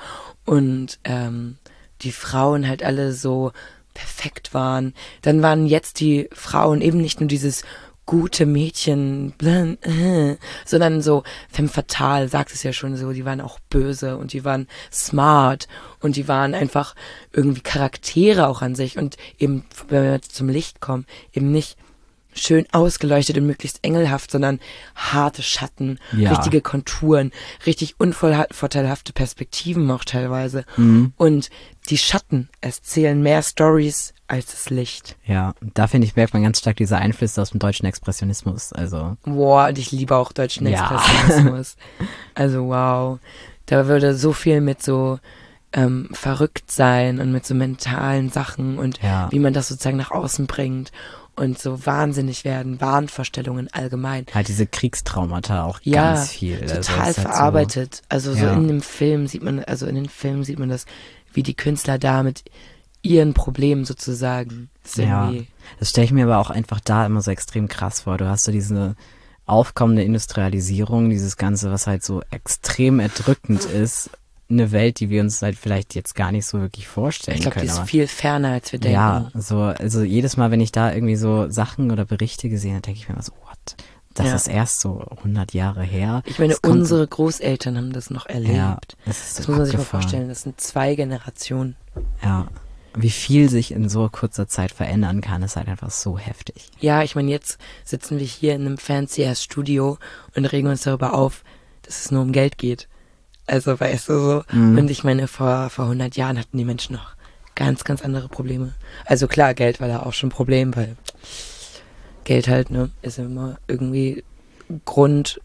Speaker 1: und ähm, die Frauen halt alle so perfekt waren, dann waren jetzt die Frauen eben nicht nur dieses gute Mädchen, äh, sondern so femme fatale, sagt es ja schon so, die waren auch böse und die waren smart und die waren einfach irgendwie Charaktere auch an sich und eben, wenn wir jetzt zum Licht kommen, eben nicht schön ausgeleuchtet und möglichst engelhaft, sondern harte Schatten,
Speaker 2: Ja.
Speaker 1: richtige Konturen, richtig unvorteilhafte Perspektiven auch teilweise.
Speaker 2: Mhm.
Speaker 1: Und die Schatten erzählen mehr Stories als das Licht.
Speaker 2: Ja, da finde ich, merkt man ganz stark diese Einflüsse aus dem deutschen Expressionismus. Also,
Speaker 1: Boah, und ich liebe auch deutschen
Speaker 2: Ja.
Speaker 1: Expressionismus. Also wow, da würde so viel mit so ähm, verrückt sein und mit so mentalen Sachen und
Speaker 2: ja,
Speaker 1: wie man das sozusagen nach außen bringt und so wahnsinnig werden, Wahnvorstellungen allgemein.
Speaker 2: halt diese Kriegstraumata auch
Speaker 1: Ja,
Speaker 2: ganz viel. Also,
Speaker 1: total
Speaker 2: es ist halt
Speaker 1: verarbeitet. Also so
Speaker 2: Ja.
Speaker 1: in dem Film sieht man, also in den Filmen sieht man das, wie die Künstler da mit ihren Problemen sozusagen. Das ist
Speaker 2: Ja.
Speaker 1: irgendwie,
Speaker 2: Das stelle ich mir aber auch einfach da immer so extrem krass vor. Du hast so diese aufkommende Industrialisierung, dieses Ganze, was halt so extrem erdrückend ist. Eine Welt, die wir uns halt vielleicht jetzt gar nicht so wirklich vorstellen
Speaker 1: ich glaube, die
Speaker 2: können.
Speaker 1: ist
Speaker 2: aber-
Speaker 1: viel ferner, als wir denken.
Speaker 2: Ja, so, also jedes Mal, wenn ich da irgendwie so Sachen oder Berichte gesehen habe, denke ich mir immer so, what? Das
Speaker 1: Ja.
Speaker 2: ist erst so hundert Jahre her.
Speaker 1: Ich meine,
Speaker 2: Das kommt-
Speaker 1: unsere Großeltern haben das noch erlebt.
Speaker 2: Ja, das ist
Speaker 1: Das muss man sich mal
Speaker 2: abgefahren.
Speaker 1: vorstellen. Das sind zwei Generationen.
Speaker 2: Ja. Wie viel sich in so kurzer Zeit verändern kann, ist halt einfach so heftig.
Speaker 1: Ja, ich meine, jetzt sitzen wir hier in einem fancy-ass-Studio und regen uns darüber auf, dass es nur um Geld geht. Also, weißt du so.
Speaker 2: Mhm.
Speaker 1: Und ich meine, vor, vor hundert Jahren hatten die Menschen noch ganz, ganz andere Probleme. Also klar, Geld war da auch schon ein Problem, weil Geld halt, ne, ist immer irgendwie Grund.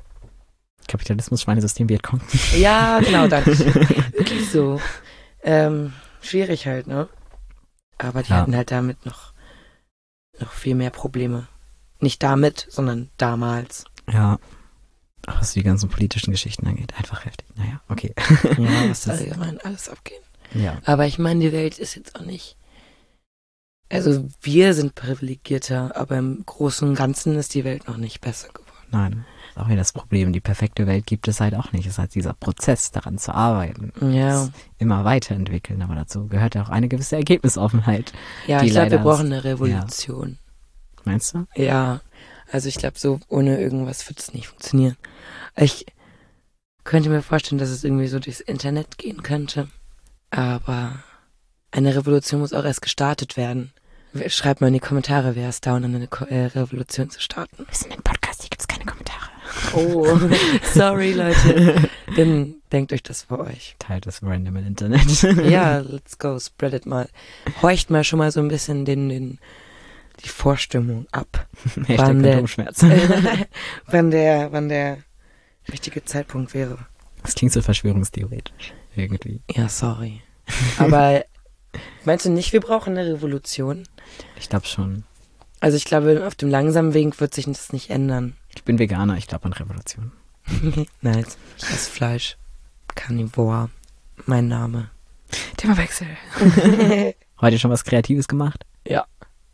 Speaker 2: Kapitalismus, Schweinesystem, Vietcong.
Speaker 1: Ja, genau, danke. Wirklich so. Ähm, schwierig halt, ne? Aber die
Speaker 2: Ja.
Speaker 1: hatten halt damit noch, noch viel mehr Probleme. Nicht damit, sondern damals.
Speaker 2: Ja. Auch was die ganzen politischen Geschichten angeht, einfach heftig. Naja, okay.
Speaker 1: Ja, was allgemein alles abgehen.
Speaker 2: Ja.
Speaker 1: Aber ich meine, die Welt ist jetzt auch nicht. Also wir sind privilegierter, aber im Großen und Ganzen ist die Welt noch nicht besser geworden.
Speaker 2: Nein. Ist auch wieder das Problem. Die perfekte Welt gibt es halt auch nicht. Es ist halt dieser Prozess, daran zu arbeiten.
Speaker 1: Ja.
Speaker 2: Das immer weiterentwickeln. Aber dazu gehört ja auch eine gewisse Ergebnisoffenheit.
Speaker 1: Ja,
Speaker 2: die
Speaker 1: ich glaube, wir
Speaker 2: leider-
Speaker 1: brauchen eine Revolution.
Speaker 2: Meinst du?
Speaker 1: Ja. Also ich glaube, so ohne irgendwas wird es nicht funktionieren. Ich könnte mir vorstellen, dass es irgendwie so durchs Internet gehen könnte. Aber eine Revolution muss auch erst gestartet werden. Schreibt mal in die Kommentare, wer ist down, eine Ko- äh, Revolution zu starten.
Speaker 2: Wir sind ein Podcast, hier gibt es keine Kommentare.
Speaker 1: Oh, sorry Leute. Dann denkt euch das für euch.
Speaker 2: Teilt das random im Internet.
Speaker 1: Ja, let's go, spread it mal. Horcht mal schon mal so ein bisschen den, den, die Vorstimmung ab.
Speaker 2: Hashtag
Speaker 1: Wann der-
Speaker 2: Phantomschmerz.
Speaker 1: wann der, wann der richtige Zeitpunkt wäre.
Speaker 2: Das klingt so verschwörungstheoretisch. Irgendwie.
Speaker 1: Ja, sorry. Aber meinst du nicht, wir brauchen eine Revolution?
Speaker 2: Ich glaube schon.
Speaker 1: Also ich glaube, auf dem langsamen Weg wird sich das nicht ändern.
Speaker 2: Ich bin Veganer, ich glaube an Revolution.
Speaker 1: Nice. Ich esse Fleisch. Carnivore. Mein Name.
Speaker 2: Themawechsel. Heute schon was Kreatives gemacht?
Speaker 1: Ja.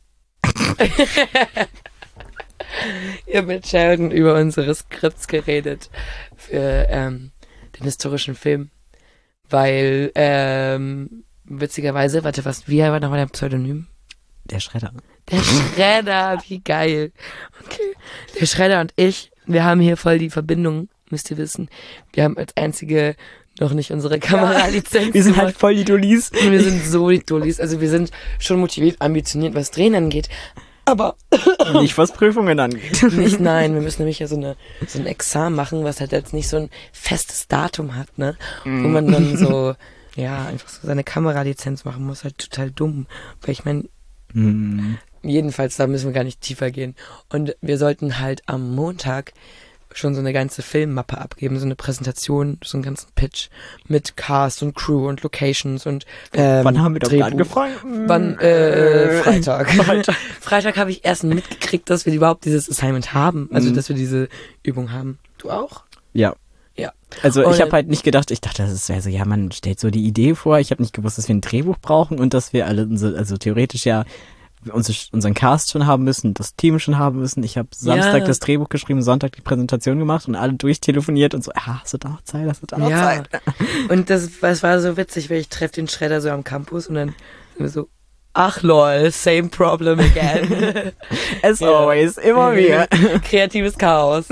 Speaker 1: Ich habe mit Sheldon über unsere Skripts geredet für ähm, den historischen Film. Weil, ähm, witzigerweise, warte, was, wie war nochmal dein Pseudonym?
Speaker 2: Der Schredder.
Speaker 1: Der Schredder, wie geil. Okay. Der Schredder und ich, wir haben hier voll die Verbindung, müsst ihr wissen. Wir haben als einzige noch nicht unsere Kameralizenz.
Speaker 2: Wir sind halt
Speaker 1: gemacht.
Speaker 2: voll die Dullis.
Speaker 1: Und wir sind so die Dullis. Also wir sind schon motiviert, ambitioniert, was Drehen angeht. Aber
Speaker 2: Nicht was Prüfungen angeht.
Speaker 1: nicht, nein, wir müssen nämlich ja so eine so ein Examen machen, was halt jetzt nicht so ein festes Datum hat, ne? Wo man dann so, ja, einfach so seine Kameralizenz machen muss, halt total dumm. Weil ich meine,
Speaker 2: Hm.
Speaker 1: jedenfalls, da müssen wir gar nicht tiefer gehen. Und wir sollten halt am Montag schon so eine ganze Filmmappe abgeben, so eine Präsentation, so einen ganzen Pitch mit Cast und Crew und Locations und ähm,
Speaker 2: Wann haben wir damit
Speaker 1: Drehbuch.
Speaker 2: angefangen?
Speaker 1: Wann? Äh, Freitag.
Speaker 2: Freitag.
Speaker 1: Freitag habe ich erst mitgekriegt, dass wir überhaupt dieses Assignment haben. Also,
Speaker 2: Mhm.
Speaker 1: dass wir diese Übung haben. Du auch?
Speaker 2: Ja.
Speaker 1: Ja.
Speaker 2: Also
Speaker 1: Und-
Speaker 2: ich habe halt nicht gedacht, ich dachte, das wäre so, ja, man stellt so die Idee vor. Ich habe nicht gewusst, dass wir ein Drehbuch brauchen und dass wir alle, unsere- also theoretisch ja unsere, unseren Cast schon haben müssen, das Team schon haben müssen. Ich habe Samstag
Speaker 1: Ja.
Speaker 2: das Drehbuch geschrieben, Sonntag die Präsentation gemacht und alle durchtelefoniert und so, ah, hast du da noch Zeit, hast du da noch
Speaker 1: Ja.
Speaker 2: Zeit?
Speaker 1: Und das, das war so witzig, weil ich treffe den Schredder so am Campus und dann sind wir so, ach lol, same problem again.
Speaker 2: As
Speaker 1: Ja.
Speaker 2: always, immer wieder.
Speaker 1: Kreatives Chaos.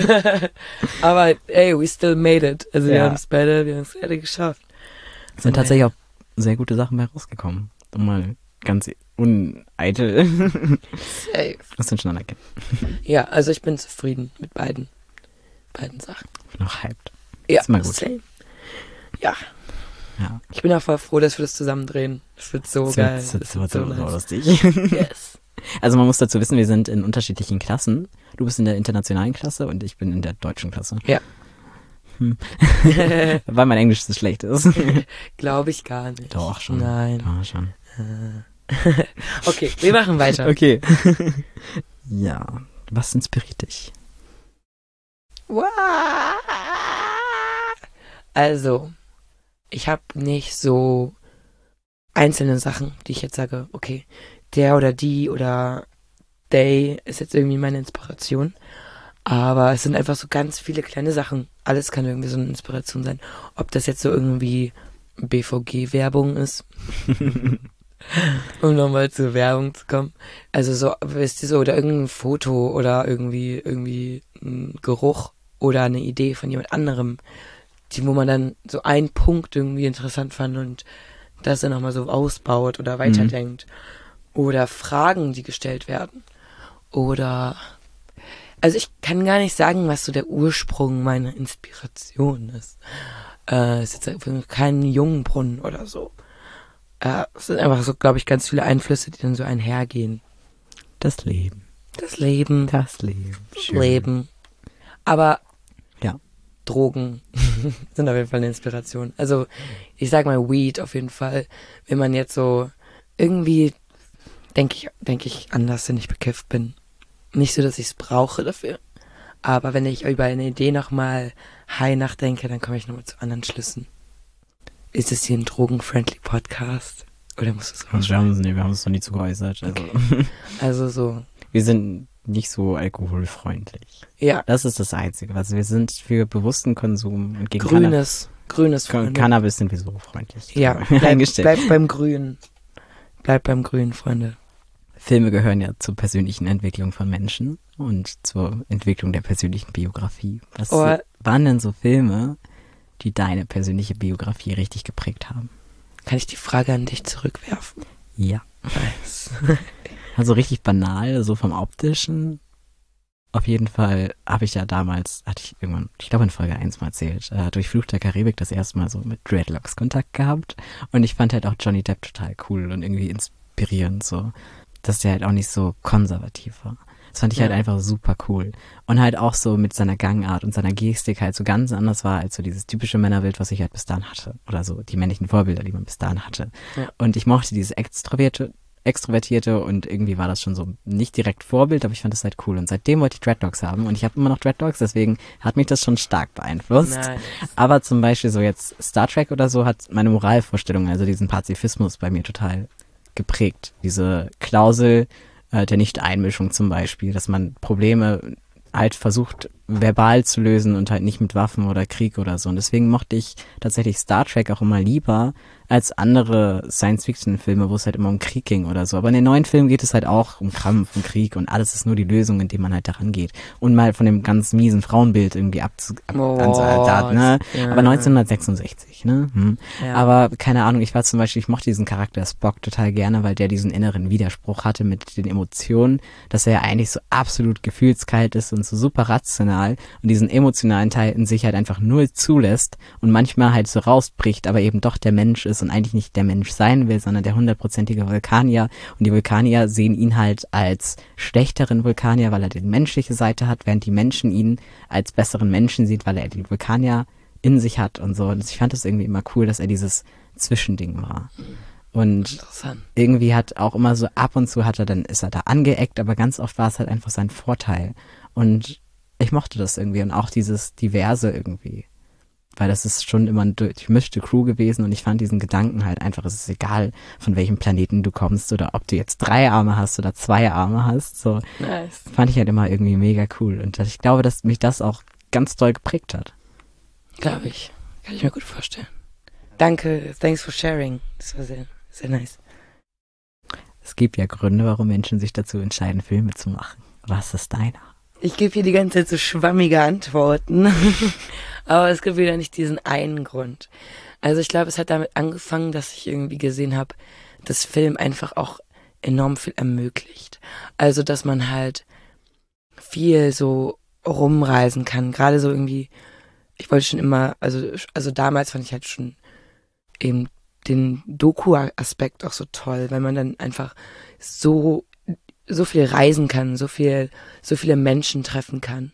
Speaker 1: Aber ey, we still made it. Also wir
Speaker 2: Ja.
Speaker 1: haben es beide, wir haben es beide geschafft.
Speaker 2: Es sind tatsächlich auch sehr gute Sachen bei rausgekommen. Um mal ganz uneitel
Speaker 1: Safe.
Speaker 2: das sind schon anerkennen.
Speaker 1: Ja, also ich bin zufrieden mit beiden, beiden Sachen.
Speaker 2: Noch hyped.
Speaker 1: Ja,
Speaker 2: Ist mal gut.
Speaker 1: same. Ja,
Speaker 2: Ja.
Speaker 1: ich bin auch voll froh, dass wir das zusammen drehen. Das wird so
Speaker 2: Das
Speaker 1: geil.
Speaker 2: wird, das wird,
Speaker 1: Das
Speaker 2: das wird so, so
Speaker 1: nice.
Speaker 2: lustig.
Speaker 1: Yes.
Speaker 2: Also man muss dazu wissen, wir sind in unterschiedlichen Klassen. Du bist in der internationalen Klasse und ich bin in der deutschen Klasse.
Speaker 1: Ja.
Speaker 2: Hm. Weil mein Englisch so schlecht ist.
Speaker 1: Glaube ich gar nicht.
Speaker 2: Doch, schon.
Speaker 1: Nein.
Speaker 2: Ja, schon.
Speaker 1: Okay, wir machen weiter.
Speaker 2: Okay. Ja. Was inspiriert dich?
Speaker 1: Also, ich habe nicht so einzelne Sachen, die ich jetzt sage, okay, der oder die oder they ist jetzt irgendwie meine Inspiration. Aber es sind einfach so ganz viele kleine Sachen. Alles kann irgendwie so eine Inspiration sein. Ob das jetzt so irgendwie B V G-Werbung ist. Um nochmal zur Werbung zu kommen. Also so, wisst ihr so, oder irgendein Foto oder irgendwie, irgendwie ein Geruch oder eine Idee von jemand anderem, die, wo man dann so einen Punkt irgendwie interessant fand und das dann nochmal so ausbaut oder weiterdenkt. Oder Fragen, die gestellt werden. Oder, also ich kann gar nicht sagen, was so der Ursprung meiner Inspiration ist. Äh, es ist jetzt einfach kein Jungbrunnen oder so. Äh, es sind einfach so, glaube ich, ganz viele Einflüsse, die dann so einhergehen.
Speaker 2: Das Leben.
Speaker 1: Das Leben,
Speaker 2: Das Leben.
Speaker 1: das Leben. Aber
Speaker 2: Ja.
Speaker 1: Drogen, sind auf jeden Fall eine Inspiration. Also ich sag mal Weed auf jeden Fall, wenn man jetzt so irgendwie denke ich, denke ich anders, wenn ich bekifft bin. Nicht so, dass ich es brauche dafür, aber wenn ich über eine Idee nochmal high nachdenke, dann komme ich nochmal zu anderen Schlüssen. Ist es hier ein drogenfriendly Podcast? Oder muss es
Speaker 2: also wir haben uns nee, wir haben uns noch nie zu geäußert. Also.
Speaker 1: Okay. Also so.
Speaker 2: Wir sind nicht so alkoholfreundlich.
Speaker 1: Ja.
Speaker 2: Das ist das Einzige. Also wir sind für bewussten Konsum und gegen
Speaker 1: Grünes. Cannab- Grünes.
Speaker 2: Can- Cannabis sind wir so freundlich.
Speaker 1: Ja, bleib, bleib beim Grün. Bleib beim Grün, Freunde.
Speaker 2: Filme gehören ja zur persönlichen Entwicklung von Menschen und zur Entwicklung der persönlichen Biografie. Was
Speaker 1: Oh.
Speaker 2: waren denn so Filme, die deine persönliche Biografie richtig geprägt haben?
Speaker 1: Kann ich die Frage an dich zurückwerfen?
Speaker 2: Ja.
Speaker 1: Nice.
Speaker 2: Also richtig banal, so vom Optischen. Auf jeden Fall habe ich ja damals, hatte ich irgendwann, ich glaube in Folge eins mal erzählt, äh, durch Fluch der Karibik das erste Mal so mit Dreadlocks Kontakt gehabt. Und ich fand halt auch Johnny Depp total cool und irgendwie inspirierend so, dass der halt auch nicht so konservativ war. Das fand ich
Speaker 1: Ja.
Speaker 2: halt einfach super cool. Und halt auch so mit seiner Gangart und seiner Gestik halt so ganz anders war als so dieses typische Männerbild, was ich halt bis dahin hatte. Oder so die männlichen Vorbilder, die man bis dahin hatte.
Speaker 1: Ja.
Speaker 2: Und ich mochte dieses extrovertierte, extrovertierte und irgendwie war das schon so nicht direkt Vorbild, aber ich fand das halt cool. Und seitdem wollte ich Dreadlocks haben und ich habe immer noch Dreadlocks, deswegen hat mich das schon stark beeinflusst.
Speaker 1: Nice.
Speaker 2: Aber zum Beispiel so jetzt Star Trek oder so hat meine Moralvorstellung, also diesen Pazifismus bei mir total geprägt. Diese Klausel äh, der Nicht-Einmischung zum Beispiel, dass man Probleme halt versucht verbal zu lösen und halt nicht mit Waffen oder Krieg oder so. Und deswegen mochte ich tatsächlich Star Trek auch immer lieber als andere Science-Fiction-Filme, wo es halt immer um Krieg ging oder so. Aber in den neuen Filmen geht es halt auch um Kampf, um Krieg und alles ist nur die Lösung, indem man halt daran geht. Und mal von dem ganz miesen Frauenbild irgendwie abzu... Ab,
Speaker 1: Oh,
Speaker 2: ans, da, ne?
Speaker 1: ja.
Speaker 2: Aber neunzehnhundertsechsundsechzig, ne? Hm.
Speaker 1: Ja.
Speaker 2: Aber keine Ahnung, ich war zum Beispiel, ich mochte diesen Charakter Spock total gerne, weil der diesen inneren Widerspruch hatte mit den Emotionen, dass er ja eigentlich so absolut gefühlskalt ist und so super rational und diesen emotionalen Teil in sich halt einfach null zulässt und manchmal halt so rausbricht, aber eben doch der Mensch ist und eigentlich nicht der Mensch sein will, sondern der hundertprozentige Vulkanier. Und die Vulkanier sehen ihn halt als schlechteren Vulkanier, weil er die menschliche Seite hat, während die Menschen ihn als besseren Menschen sieht, weil er die Vulkanier in sich hat und so. Und ich fand es irgendwie immer cool, dass er dieses Zwischending war. Und
Speaker 1: Interessant.
Speaker 2: irgendwie hat auch immer so ab und zu hat er, dann ist er da angeeckt, aber ganz oft war es halt einfach sein Vorteil. Und ich mochte das irgendwie und auch dieses Diverse irgendwie. Weil das ist schon immer eine durchmischte Crew gewesen und ich fand diesen Gedanken halt einfach, es ist egal, von welchem Planeten du kommst oder ob du jetzt drei Arme hast oder zwei Arme hast, so.
Speaker 1: Nice.
Speaker 2: Fand ich halt immer irgendwie mega cool und ich glaube, dass mich das auch ganz doll geprägt hat.
Speaker 1: Glaube ich. Kann ich mir gut vorstellen. Danke, thanks for sharing. Das war sehr, sehr nice.
Speaker 2: Es gibt ja Gründe, warum Menschen sich dazu entscheiden, Filme zu machen. Was ist deiner?
Speaker 1: Ich gebe hier die ganze Zeit so schwammige Antworten, aber es gibt wieder nicht diesen einen Grund. Also ich glaube, es hat damit angefangen, dass ich irgendwie gesehen habe, dass Film einfach auch enorm viel ermöglicht. Also dass man halt viel so rumreisen kann, gerade so irgendwie, ich wollte schon immer, also also damals fand ich halt schon eben den Doku-Aspekt auch so toll, weil man dann einfach so so viel reisen kann, so viel, so viele Menschen treffen kann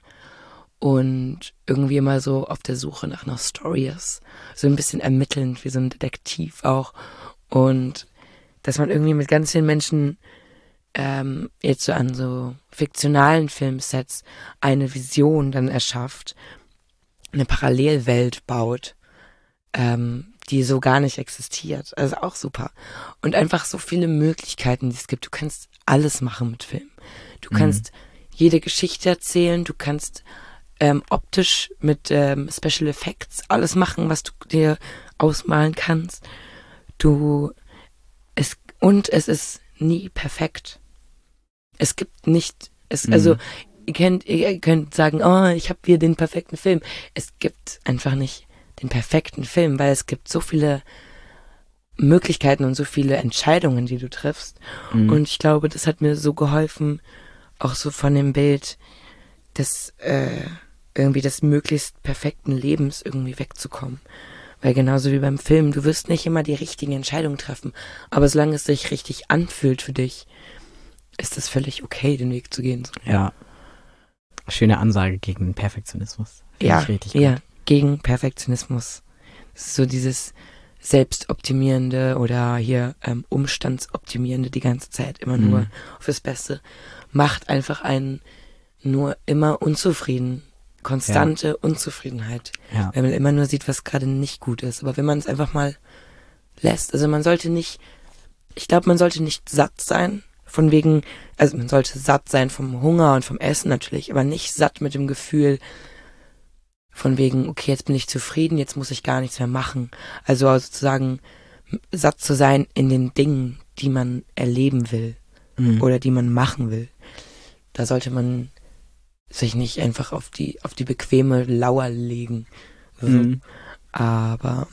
Speaker 1: und irgendwie immer so auf der Suche nach einer Story ist. So ein bisschen ermittelnd, wie so ein Detektiv auch. Und dass man irgendwie mit ganz vielen Menschen ähm, jetzt so an so fiktionalen Filmsets eine Vision dann erschafft, eine Parallelwelt baut, ähm, die so gar nicht existiert. Also auch super. Und einfach so viele Möglichkeiten, die es gibt. Du kannst alles machen mit Film. Du kannst mhm. jede Geschichte erzählen, du kannst ähm, optisch mit ähm, Special Effects alles machen, was du dir ausmalen kannst. Du, es, und es ist nie perfekt. Es gibt nicht, es, mhm. also, ihr könnt, ihr könnt sagen, oh, ich habe hier den perfekten Film. Es gibt einfach nicht den perfekten Film, weil es gibt so viele Möglichkeiten und so viele Entscheidungen, die du triffst. Mhm. Und ich glaube, das hat mir so geholfen, auch so von dem Bild des äh, irgendwie des möglichst perfekten Lebens irgendwie wegzukommen. Weil genauso wie beim Film, du wirst nicht immer die richtigen Entscheidungen treffen, aber solange es sich richtig anfühlt für dich, ist es völlig okay, den Weg zu gehen.
Speaker 2: Ja. Schöne Ansage gegen den Perfektionismus. Find
Speaker 1: ja,
Speaker 2: ich richtig gut.
Speaker 1: ja. gegen Perfektionismus. Das ist so dieses Selbstoptimierende oder hier ähm, Umstandsoptimierende die ganze Zeit, immer nur
Speaker 2: Mhm.
Speaker 1: fürs Beste, macht einfach einen nur immer unzufrieden. Konstante Unzufriedenheit.
Speaker 2: Ja.
Speaker 1: Wenn man immer nur sieht, was gerade nicht gut ist. Aber wenn man es einfach mal lässt, also man sollte nicht, ich glaube, man sollte nicht satt sein, von wegen, also man sollte satt sein vom Hunger und vom Essen natürlich, aber nicht satt mit dem Gefühl, von wegen, okay, jetzt bin ich zufrieden, jetzt muss ich gar nichts mehr machen. Also sozusagen satt zu sein in den Dingen, die man erleben will
Speaker 2: Mhm.
Speaker 1: oder die man machen will. Da sollte man sich nicht einfach auf die auf die bequeme Lauer legen. So.
Speaker 2: Mhm.
Speaker 1: Aber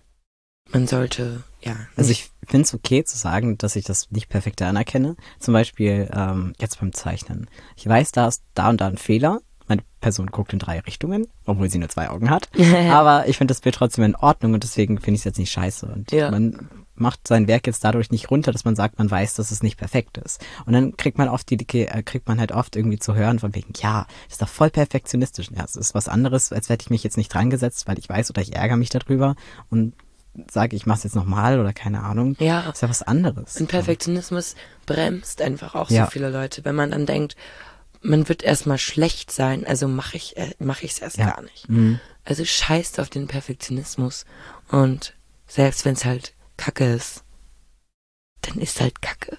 Speaker 1: man sollte, ja.
Speaker 2: Also
Speaker 1: nicht-
Speaker 2: ich finde es okay zu sagen, dass ich das nicht perfekt anerkenne. Zum Beispiel ähm, jetzt beim Zeichnen. Ich weiß, da ist da und da ein Fehler. Meine Person guckt in drei Richtungen, obwohl sie nur zwei Augen hat. Aber ich finde das Bild trotzdem in Ordnung und deswegen finde ich es jetzt nicht scheiße. Und
Speaker 1: Ja.
Speaker 2: man macht sein Werk jetzt dadurch nicht runter, dass man sagt, man weiß, dass es nicht perfekt ist. Und dann kriegt man oft die, äh, kriegt man halt oft irgendwie zu hören von wegen, ja, das ist doch voll perfektionistisch. Ja, es ist was anderes, als hätte ich mich jetzt nicht dran gesetzt, weil ich weiß oder ich ärgere mich darüber und sage, ich mach's jetzt nochmal oder keine Ahnung.
Speaker 1: Ja.
Speaker 2: Das ist ja was anderes.
Speaker 1: Und Perfektionismus bremst einfach auch
Speaker 2: Ja.
Speaker 1: so viele Leute, wenn man dann denkt, man wird erstmal schlecht sein, also mache ich äh, mache ich es erst
Speaker 2: Ja.
Speaker 1: gar nicht.
Speaker 2: Mhm.
Speaker 1: Also scheißt auf den Perfektionismus und selbst wenn es halt Kacke ist, dann ist halt Kacke.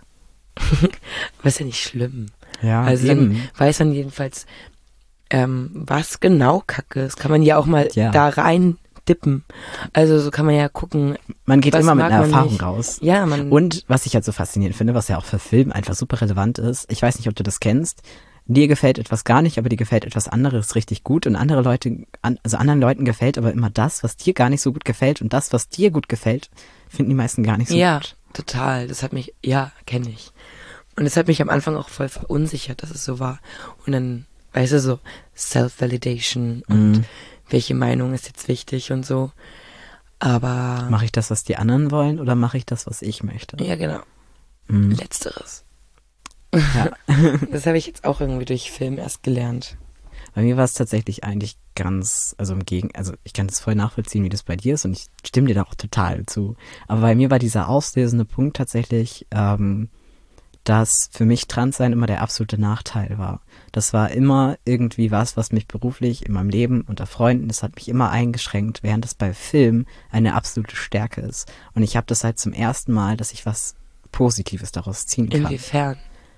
Speaker 1: Aber ist ja nicht schlimm.
Speaker 2: Ja,
Speaker 1: Also
Speaker 2: eben.
Speaker 1: dann weiß man jedenfalls, ähm, was genau Kacke ist. Kann man ja auch mal
Speaker 2: Ja.
Speaker 1: da rein dippen. Also so kann man ja gucken.
Speaker 2: Man geht
Speaker 1: was
Speaker 2: immer mit
Speaker 1: mag
Speaker 2: einer
Speaker 1: man
Speaker 2: Erfahrung
Speaker 1: nicht.
Speaker 2: raus.
Speaker 1: Ja, man.
Speaker 2: Und was ich halt so faszinierend finde, was ja auch für Film einfach super relevant ist, ich weiß nicht, ob du das kennst, dir gefällt etwas gar nicht, aber dir gefällt etwas anderes richtig gut und andere Leute, an, also anderen Leuten gefällt aber immer das, was dir gar nicht so gut gefällt und das, was dir gut gefällt, finden die meisten gar nicht so
Speaker 1: ja,
Speaker 2: gut.
Speaker 1: total. Das hat mich, ja, kenne ich. Und das hat mich am Anfang auch voll verunsichert, dass es so war. Und dann, weißt du, so Self-Validation und
Speaker 2: Mhm.
Speaker 1: welche Meinung ist jetzt wichtig und so. Aber,
Speaker 2: Mache ich das, was die anderen wollen oder mache ich das, was ich möchte?
Speaker 1: ja, genau.
Speaker 2: Mhm.
Speaker 1: Letzteres.
Speaker 2: Ja.
Speaker 1: Das habe ich jetzt auch irgendwie durch Film erst gelernt.
Speaker 2: Bei mir war es tatsächlich eigentlich ganz, also im Gegen, also ich kann das voll nachvollziehen, wie das bei dir ist und ich stimme dir da auch total zu. Aber bei mir war dieser auslösende Punkt tatsächlich, ähm, dass für mich Transsein immer der absolute Nachteil war. Das war immer irgendwie was, was mich beruflich in meinem Leben unter Freunden, das hat mich immer eingeschränkt, während das bei Film eine absolute Stärke ist. Und ich habe das halt zum ersten Mal, dass ich was Positives daraus ziehen kann.
Speaker 1: Inwiefern?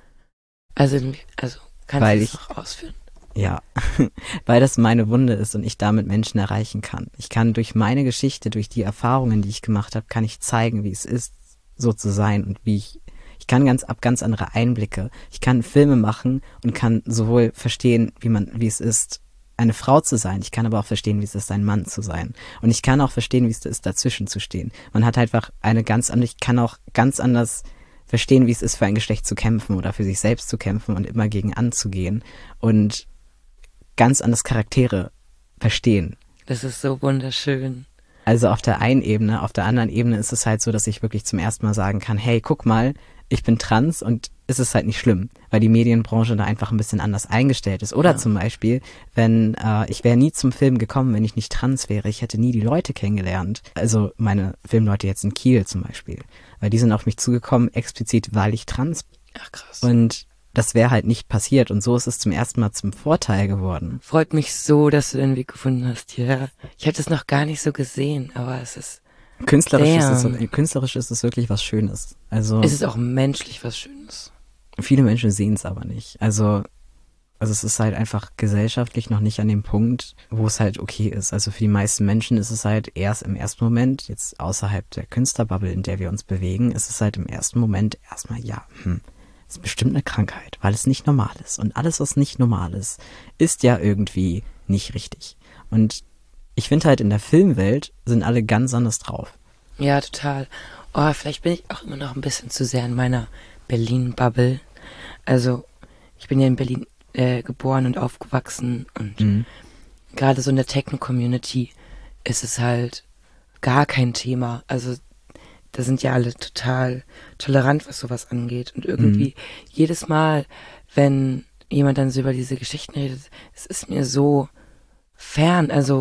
Speaker 1: Also, in, also kannst
Speaker 2: Weil
Speaker 1: du es
Speaker 2: ich-
Speaker 1: noch ausführen?
Speaker 2: Ja, weil das meine Wunde ist und ich damit Menschen erreichen kann. Ich kann durch meine Geschichte, durch die Erfahrungen, die ich gemacht habe, kann ich zeigen, wie es ist, so zu sein und wie ich, ich kann ganz ab ganz andere Einblicke. Ich kann Filme machen und kann sowohl verstehen, wie man, wie es ist, eine Frau zu sein. Ich kann aber auch verstehen, wie es ist, ein Mann zu sein. Und ich kann auch verstehen, wie es ist, dazwischen zu stehen. Man hat einfach eine ganz andere, ich kann auch ganz anders verstehen, wie es ist, für ein Geschlecht zu kämpfen oder für sich selbst zu kämpfen und immer gegen anzugehen und ganz anders Charaktere verstehen.
Speaker 1: Das ist so wunderschön.
Speaker 2: Also auf der einen Ebene, auf der anderen Ebene ist es halt so, dass ich wirklich zum ersten Mal sagen kann, hey, guck mal, ich bin trans und es ist halt nicht schlimm, weil die Medienbranche da einfach ein bisschen anders eingestellt ist. Oder
Speaker 1: Ja.
Speaker 2: zum Beispiel, wenn äh, ich wäre nie zum Film gekommen, wenn ich nicht trans wäre. Ich hätte nie die Leute kennengelernt. Also meine Filmleute jetzt in Kiel zum Beispiel. Weil die sind auf mich zugekommen, explizit, weil ich trans bin.
Speaker 1: Ach krass.
Speaker 2: Und das wäre halt nicht passiert. Und so ist es zum ersten Mal zum Vorteil geworden.
Speaker 1: Freut mich so, dass du den Weg gefunden hast hier. Ich hätte es noch gar nicht so gesehen, aber es ist,
Speaker 2: Künstlerisch ist, es,
Speaker 1: Damn.
Speaker 2: künstlerisch ist es wirklich was Schönes. Also
Speaker 1: es ist auch menschlich was Schönes.
Speaker 2: viele Menschen sehen es aber nicht. Also, also es ist halt einfach gesellschaftlich noch nicht an dem Punkt, wo es halt okay ist. Also für die meisten Menschen ist es halt erst im ersten Moment, jetzt außerhalb der Künstlerbubble, in der wir uns bewegen, ist es halt im ersten Moment erstmal, ja, hm, ist bestimmt eine Krankheit, weil es nicht normal ist. Und alles, was nicht normal ist, ist ja irgendwie nicht richtig. Und ich finde halt in der Filmwelt sind alle ganz anders drauf.
Speaker 1: Ja, total. Oh, vielleicht bin ich auch immer noch ein bisschen zu sehr in meiner Berlin-Bubble. Also, ich bin ja in Berlin äh, geboren und aufgewachsen und
Speaker 2: Mhm.
Speaker 1: gerade so in der Techno-Community ist es halt gar kein Thema. Also, da sind ja alle total tolerant, was sowas angeht. Und irgendwie jedes Mal, wenn jemand dann so über diese Geschichten redet, es ist mir so fern. Also,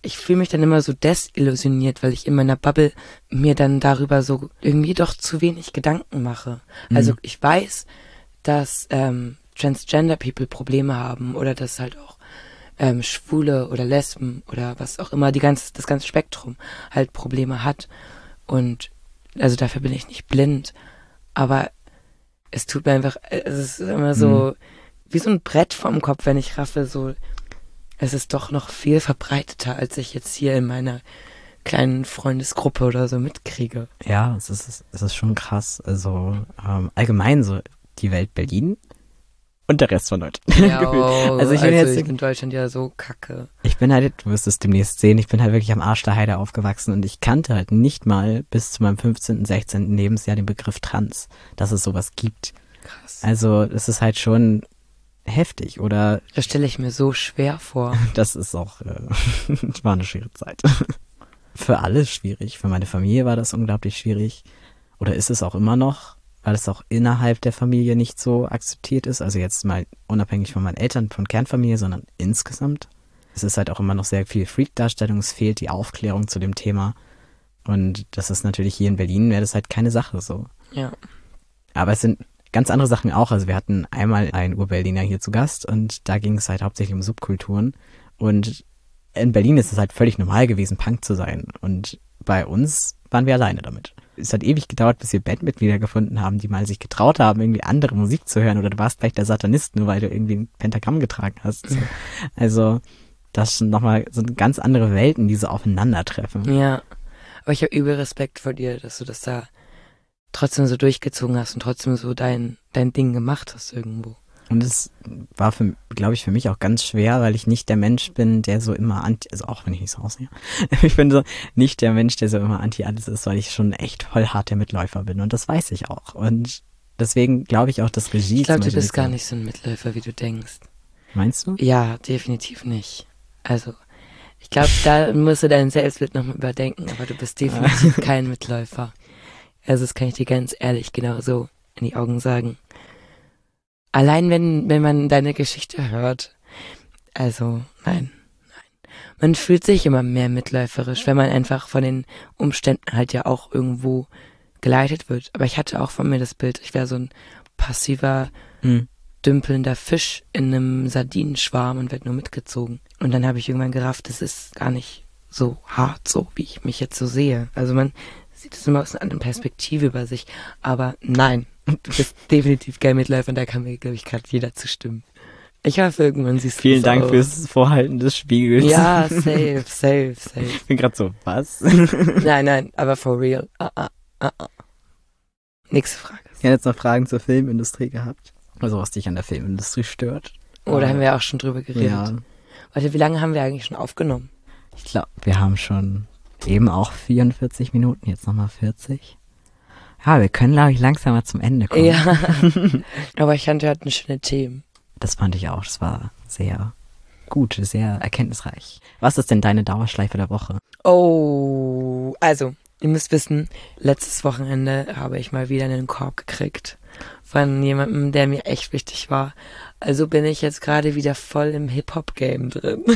Speaker 1: ich fühle mich dann immer so desillusioniert, weil ich in meiner Bubble mir dann darüber so irgendwie doch zu wenig Gedanken mache. Mhm. Also ich weiß, dass ähm, Transgender People Probleme haben oder dass halt auch ähm, Schwule oder Lesben oder was auch immer, die ganze, das ganze Spektrum halt Probleme hat. Und also dafür bin ich nicht blind. Aber es tut mir einfach, es ist immer so mhm. wie so ein Brett vorm Kopf, wenn ich raffe, so, es ist doch noch viel verbreiteter, als ich jetzt hier in meiner kleinen Freundesgruppe oder so mitkriege.
Speaker 2: Ja, es ist, es ist schon krass. Also ähm, allgemein so die Welt Berlin und der Rest von Deutschland.
Speaker 1: Ja, oh, also ich bin also jetzt ich in Deutschland ja so kacke.
Speaker 2: Ich bin halt, du wirst es demnächst sehen, ich bin halt wirklich am Arsch der Heide aufgewachsen und ich kannte halt nicht mal bis zu meinem fünfzehnten, sechzehnten Lebensjahr den Begriff Trans, dass es sowas gibt.
Speaker 1: Krass.
Speaker 2: Also es ist halt schon heftig, oder?
Speaker 1: Das stelle ich mir so schwer vor.
Speaker 2: Das ist auch, äh, war eine schwere Zeit. Für alle schwierig. Für meine Familie war das unglaublich schwierig. Oder ist es auch immer noch, weil es auch innerhalb der Familie nicht so akzeptiert ist. Also jetzt mal unabhängig von meinen Eltern, von Kernfamilie, sondern insgesamt. Es ist halt auch immer noch sehr viel Freak-Darstellung. Es fehlt die Aufklärung zu dem Thema. Und das ist natürlich hier in Berlin, wäre das halt keine Sache so.
Speaker 1: Ja.
Speaker 2: Aber es sind ganz andere Sachen auch. Also wir hatten einmal einen Ur-Berliner hier zu Gast und da ging es halt hauptsächlich um Subkulturen. Und in Berlin ist es halt völlig normal gewesen, Punk zu sein. Und bei uns waren wir alleine damit. Es hat ewig gedauert, bis wir Bandmitglieder gefunden haben, die mal sich getraut haben, irgendwie andere Musik zu hören. Oder du warst vielleicht der Satanist, nur weil du irgendwie ein Pentagramm getragen hast. So. Also das sind nochmal so ganz andere Welten, die so aufeinandertreffen.
Speaker 1: Ja, aber ich habe übel Respekt vor dir, dass du das da trotzdem so durchgezogen hast und trotzdem so dein, dein Ding gemacht hast irgendwo.
Speaker 2: Und es war, für, glaube ich, für mich auch ganz schwer, weil ich nicht der Mensch bin, der so immer anti, also auch wenn ich nicht so aussehe, ich bin so nicht der Mensch, der so immer anti alles ist, weil ich schon echt voll hart der Mitläufer bin und das weiß ich auch. Und deswegen glaube ich auch, dass Regie...
Speaker 1: Ich glaube, du bist gar nicht so ein Mitläufer, wie du denkst.
Speaker 2: Meinst du?
Speaker 1: Ja, definitiv nicht. Also, ich glaube, da musst du dein Selbstbild nochmal überdenken, aber du bist definitiv kein Mitläufer. Also das kann ich dir ganz ehrlich genau so in die Augen sagen. Allein wenn, wenn man deine Geschichte hört, also nein, nein. Man fühlt sich immer mehr mitläuferisch, wenn man einfach von den Umständen halt ja auch irgendwo geleitet wird. Aber ich hatte auch von mir das Bild, ich wäre so ein passiver, mhm. dümpelnder Fisch in einem Sardinenschwarm und werde nur mitgezogen. Und dann habe ich irgendwann gerafft, das ist gar nicht so hart, so wie ich mich jetzt so sehe. Also man sieht es immer aus einer anderen Perspektive über sich. Aber nein, du bist definitiv kein Mitläufer und da kann mir, glaube ich, gerade jeder zustimmen. Ich hoffe, irgendwann siehst du
Speaker 2: Vielen
Speaker 1: das
Speaker 2: Dank
Speaker 1: auch.
Speaker 2: Fürs Vorhalten des Spiegels.
Speaker 1: Ja, safe, safe, safe.
Speaker 2: Ich bin gerade so, was?
Speaker 1: Nein, nein, aber for real. Ah, ah, ah, ah. Nächste Frage.
Speaker 2: Ich hätte jetzt noch Fragen zur Filmindustrie gehabt. Also was dich an der Filmindustrie stört.
Speaker 1: Oh, da haben wir auch schon drüber geredet.
Speaker 2: Ja.
Speaker 1: Warte, wie lange haben wir eigentlich schon aufgenommen?
Speaker 2: Ich glaube, wir haben schon eben auch vierundvierzig Minuten, jetzt nochmal vierzig. Ja, wir können, glaube ich, langsam mal zum Ende kommen.
Speaker 1: Ja, aber ich fand, wir hatten schöne Themen.
Speaker 2: Das fand ich auch, das war sehr gut, sehr erkenntnisreich. Was ist denn deine Dauerschleife der Woche?
Speaker 1: Oh, also, ihr müsst wissen, letztes Wochenende habe ich mal wieder einen Korb gekriegt von jemandem, der mir echt wichtig war. Also bin ich jetzt gerade wieder voll im Hip-Hop-Game drin.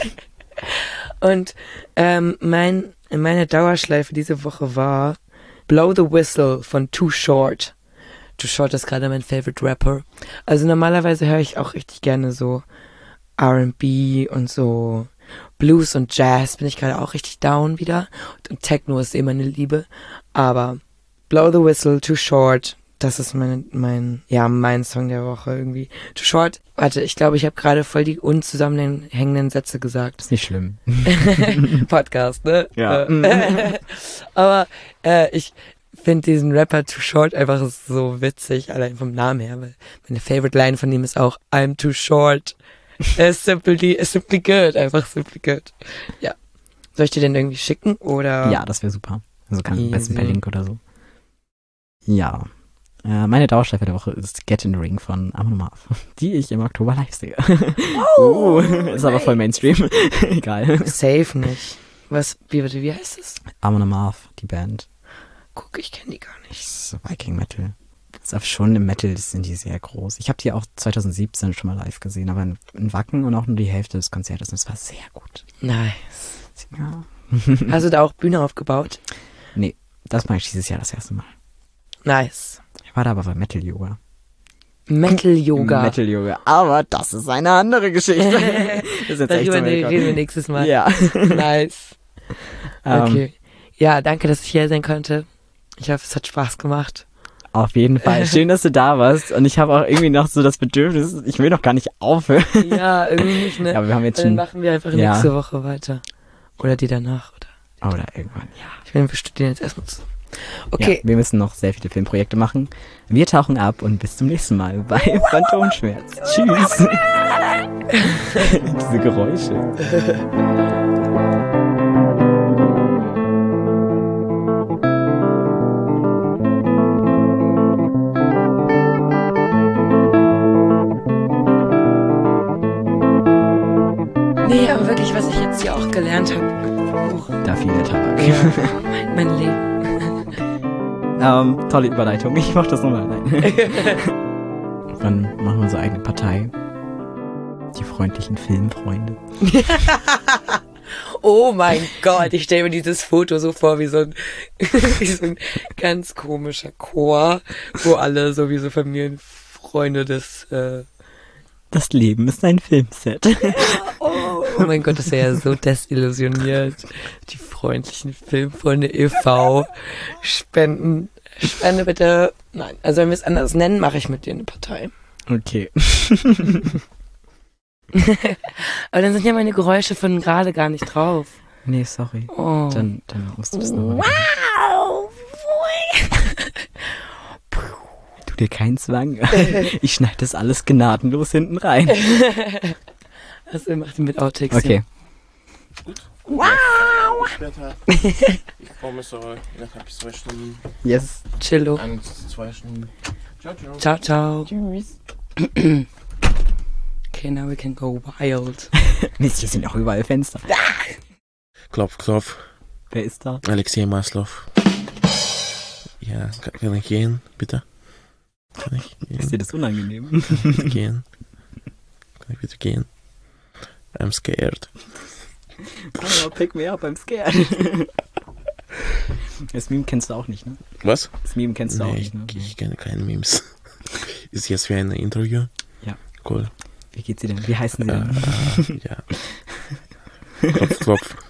Speaker 1: Und ähm, mein, meine Dauerschleife diese Woche war Blow the Whistle von Too Short. Too Short ist gerade mein Favorite Rapper. Also normalerweise höre ich auch richtig gerne so R and B und so Blues und Jazz bin ich gerade auch richtig down wieder. Und Techno ist eh meine Liebe. Aber Blow the Whistle, Too Short, das ist mein, mein, ja, mein Song der Woche irgendwie. Too Short, warte, ich glaube, ich habe gerade voll die unzusammenhängenden Sätze gesagt.
Speaker 2: Ist nicht schlimm.
Speaker 1: Podcast, ne?
Speaker 2: Ja.
Speaker 1: Aber äh, ich finde diesen Rapper Too Short einfach so witzig, allein vom Namen her, weil meine Favorite Line von ihm ist auch I'm too short. It's simply, it's simply good, einfach simply good. Ja. Soll ich dir den irgendwie schicken, oder?
Speaker 2: Ja, das wäre super. Also kann am besten per Link oder so. Ja. Äh, meine Dauerschleife der Woche ist Get in the Ring von Amon Amarth, die ich im Oktober live sehe.
Speaker 1: Oh,
Speaker 2: uh, ist aber voll Mainstream. Egal.
Speaker 1: Safe nicht. Was, wie, wie heißt es?
Speaker 2: Amon Amarth, die Band.
Speaker 1: Guck, ich kenne die gar nicht.
Speaker 2: Das ist Viking Metal. Das ist auch schon im Metal sind die sehr groß. Ich habe die auch zwanzig siebzehn schon mal live gesehen, aber in, in Wacken und auch nur die Hälfte des Konzertes. Und es war sehr gut.
Speaker 1: Nice.
Speaker 2: Ja.
Speaker 1: Hast du da auch Bühne aufgebaut?
Speaker 2: Nee, das mache ich dieses Jahr das erste Mal.
Speaker 1: Nice.
Speaker 2: Ich war da aber bei Metal Yoga.
Speaker 1: Metal Yoga.
Speaker 2: Metal Yoga. Aber das ist eine andere Geschichte. Das ist jetzt echt
Speaker 1: Darüber
Speaker 2: so
Speaker 1: reden wir nächstes Mal.
Speaker 2: Ja.
Speaker 1: Nice.
Speaker 2: Ähm,
Speaker 1: Okay. Ja, danke, dass ich hier sein konnte. Ich hoffe, es hat Spaß gemacht.
Speaker 2: Auf jeden Fall. Schön, dass du da warst. Und ich habe auch irgendwie noch so das Bedürfnis, ich will noch gar nicht aufhören.
Speaker 1: Ja, irgendwie nicht, ne?
Speaker 2: Ja, aber wir haben jetzt
Speaker 1: Dann
Speaker 2: schon...
Speaker 1: machen wir einfach
Speaker 2: Ja.
Speaker 1: nächste Woche weiter. Oder die danach, oder?
Speaker 2: Oder irgendwann, ja.
Speaker 1: Ich meine, wir studieren jetzt erstmal zusammen. Okay.
Speaker 2: Ja, wir müssen noch sehr viele Filmprojekte machen. Wir tauchen ab und bis zum nächsten Mal bei Phantomschmerz. Tschüss. Diese Geräusche.
Speaker 1: Nee, aber wirklich, was ich jetzt hier auch gelernt habe. Oh,
Speaker 2: Da fiel der Tabak.
Speaker 1: ja, mein, mein Leben.
Speaker 2: ähm, tolle Überleitung. Ich mach das nochmal. Dann machen wir unsere eigene Partei. Die freundlichen Filmfreunde.
Speaker 1: Oh mein Gott, ich stelle mir dieses Foto so vor wie so ein, wie so ein ganz komischer Chor, wo alle sowieso Familienfreunde des... Äh
Speaker 2: Das Leben ist ein Filmset.
Speaker 1: oh, oh mein Gott, das wäre ja so desillusioniert. Die freundlichen Filmfreunde e V spenden. Spende bitte. Nein, also wenn wir es anders nennen, mache ich mit dir eine Partei.
Speaker 2: Okay.
Speaker 1: Aber dann sind ja meine Geräusche von gerade gar nicht drauf.
Speaker 2: Nee, sorry.
Speaker 1: Oh.
Speaker 2: Dann, dann musst du das nochmal.
Speaker 1: Wow!
Speaker 2: Tu dir keinen Zwang. Ich schneide das alles gnadenlos hinten rein.
Speaker 1: Also macht mit Outtakes.
Speaker 2: Okay.
Speaker 1: Wow!
Speaker 3: Später. Ich komme so innerhalb bis zwei Stunden.
Speaker 2: Yes.
Speaker 1: Chillo.
Speaker 3: Ein, zwei Stunden. Ciao, ciao.
Speaker 1: Ciao, ciao.
Speaker 2: Tschüss.
Speaker 1: Okay, now we can go wild.
Speaker 2: Mist, hier sind auch überall Fenster.
Speaker 3: Klopf, klopf.
Speaker 2: Wer ist da?
Speaker 3: Alexei Maslov. Ja, kann ich gehen, bitte? Kann ich
Speaker 2: Ist
Speaker 3: gehen?
Speaker 2: dir das unangenehm?
Speaker 3: Bitte gehen? Kann ich bitte gehen? I'm scared.
Speaker 2: Oh, pick me up, I'm scared. Das Meme kennst du auch nicht, ne?
Speaker 3: Was?
Speaker 2: Das Meme kennst du auch
Speaker 3: Nee,
Speaker 2: nicht, ne?
Speaker 3: ich, ich kenne keine Memes. Ist jetzt wie ein Interview?
Speaker 2: Ja.
Speaker 3: Cool.
Speaker 2: Wie geht's dir denn? Wie heißen sie
Speaker 3: Äh,
Speaker 2: denn?
Speaker 3: äh, ja. Klopf, klopf.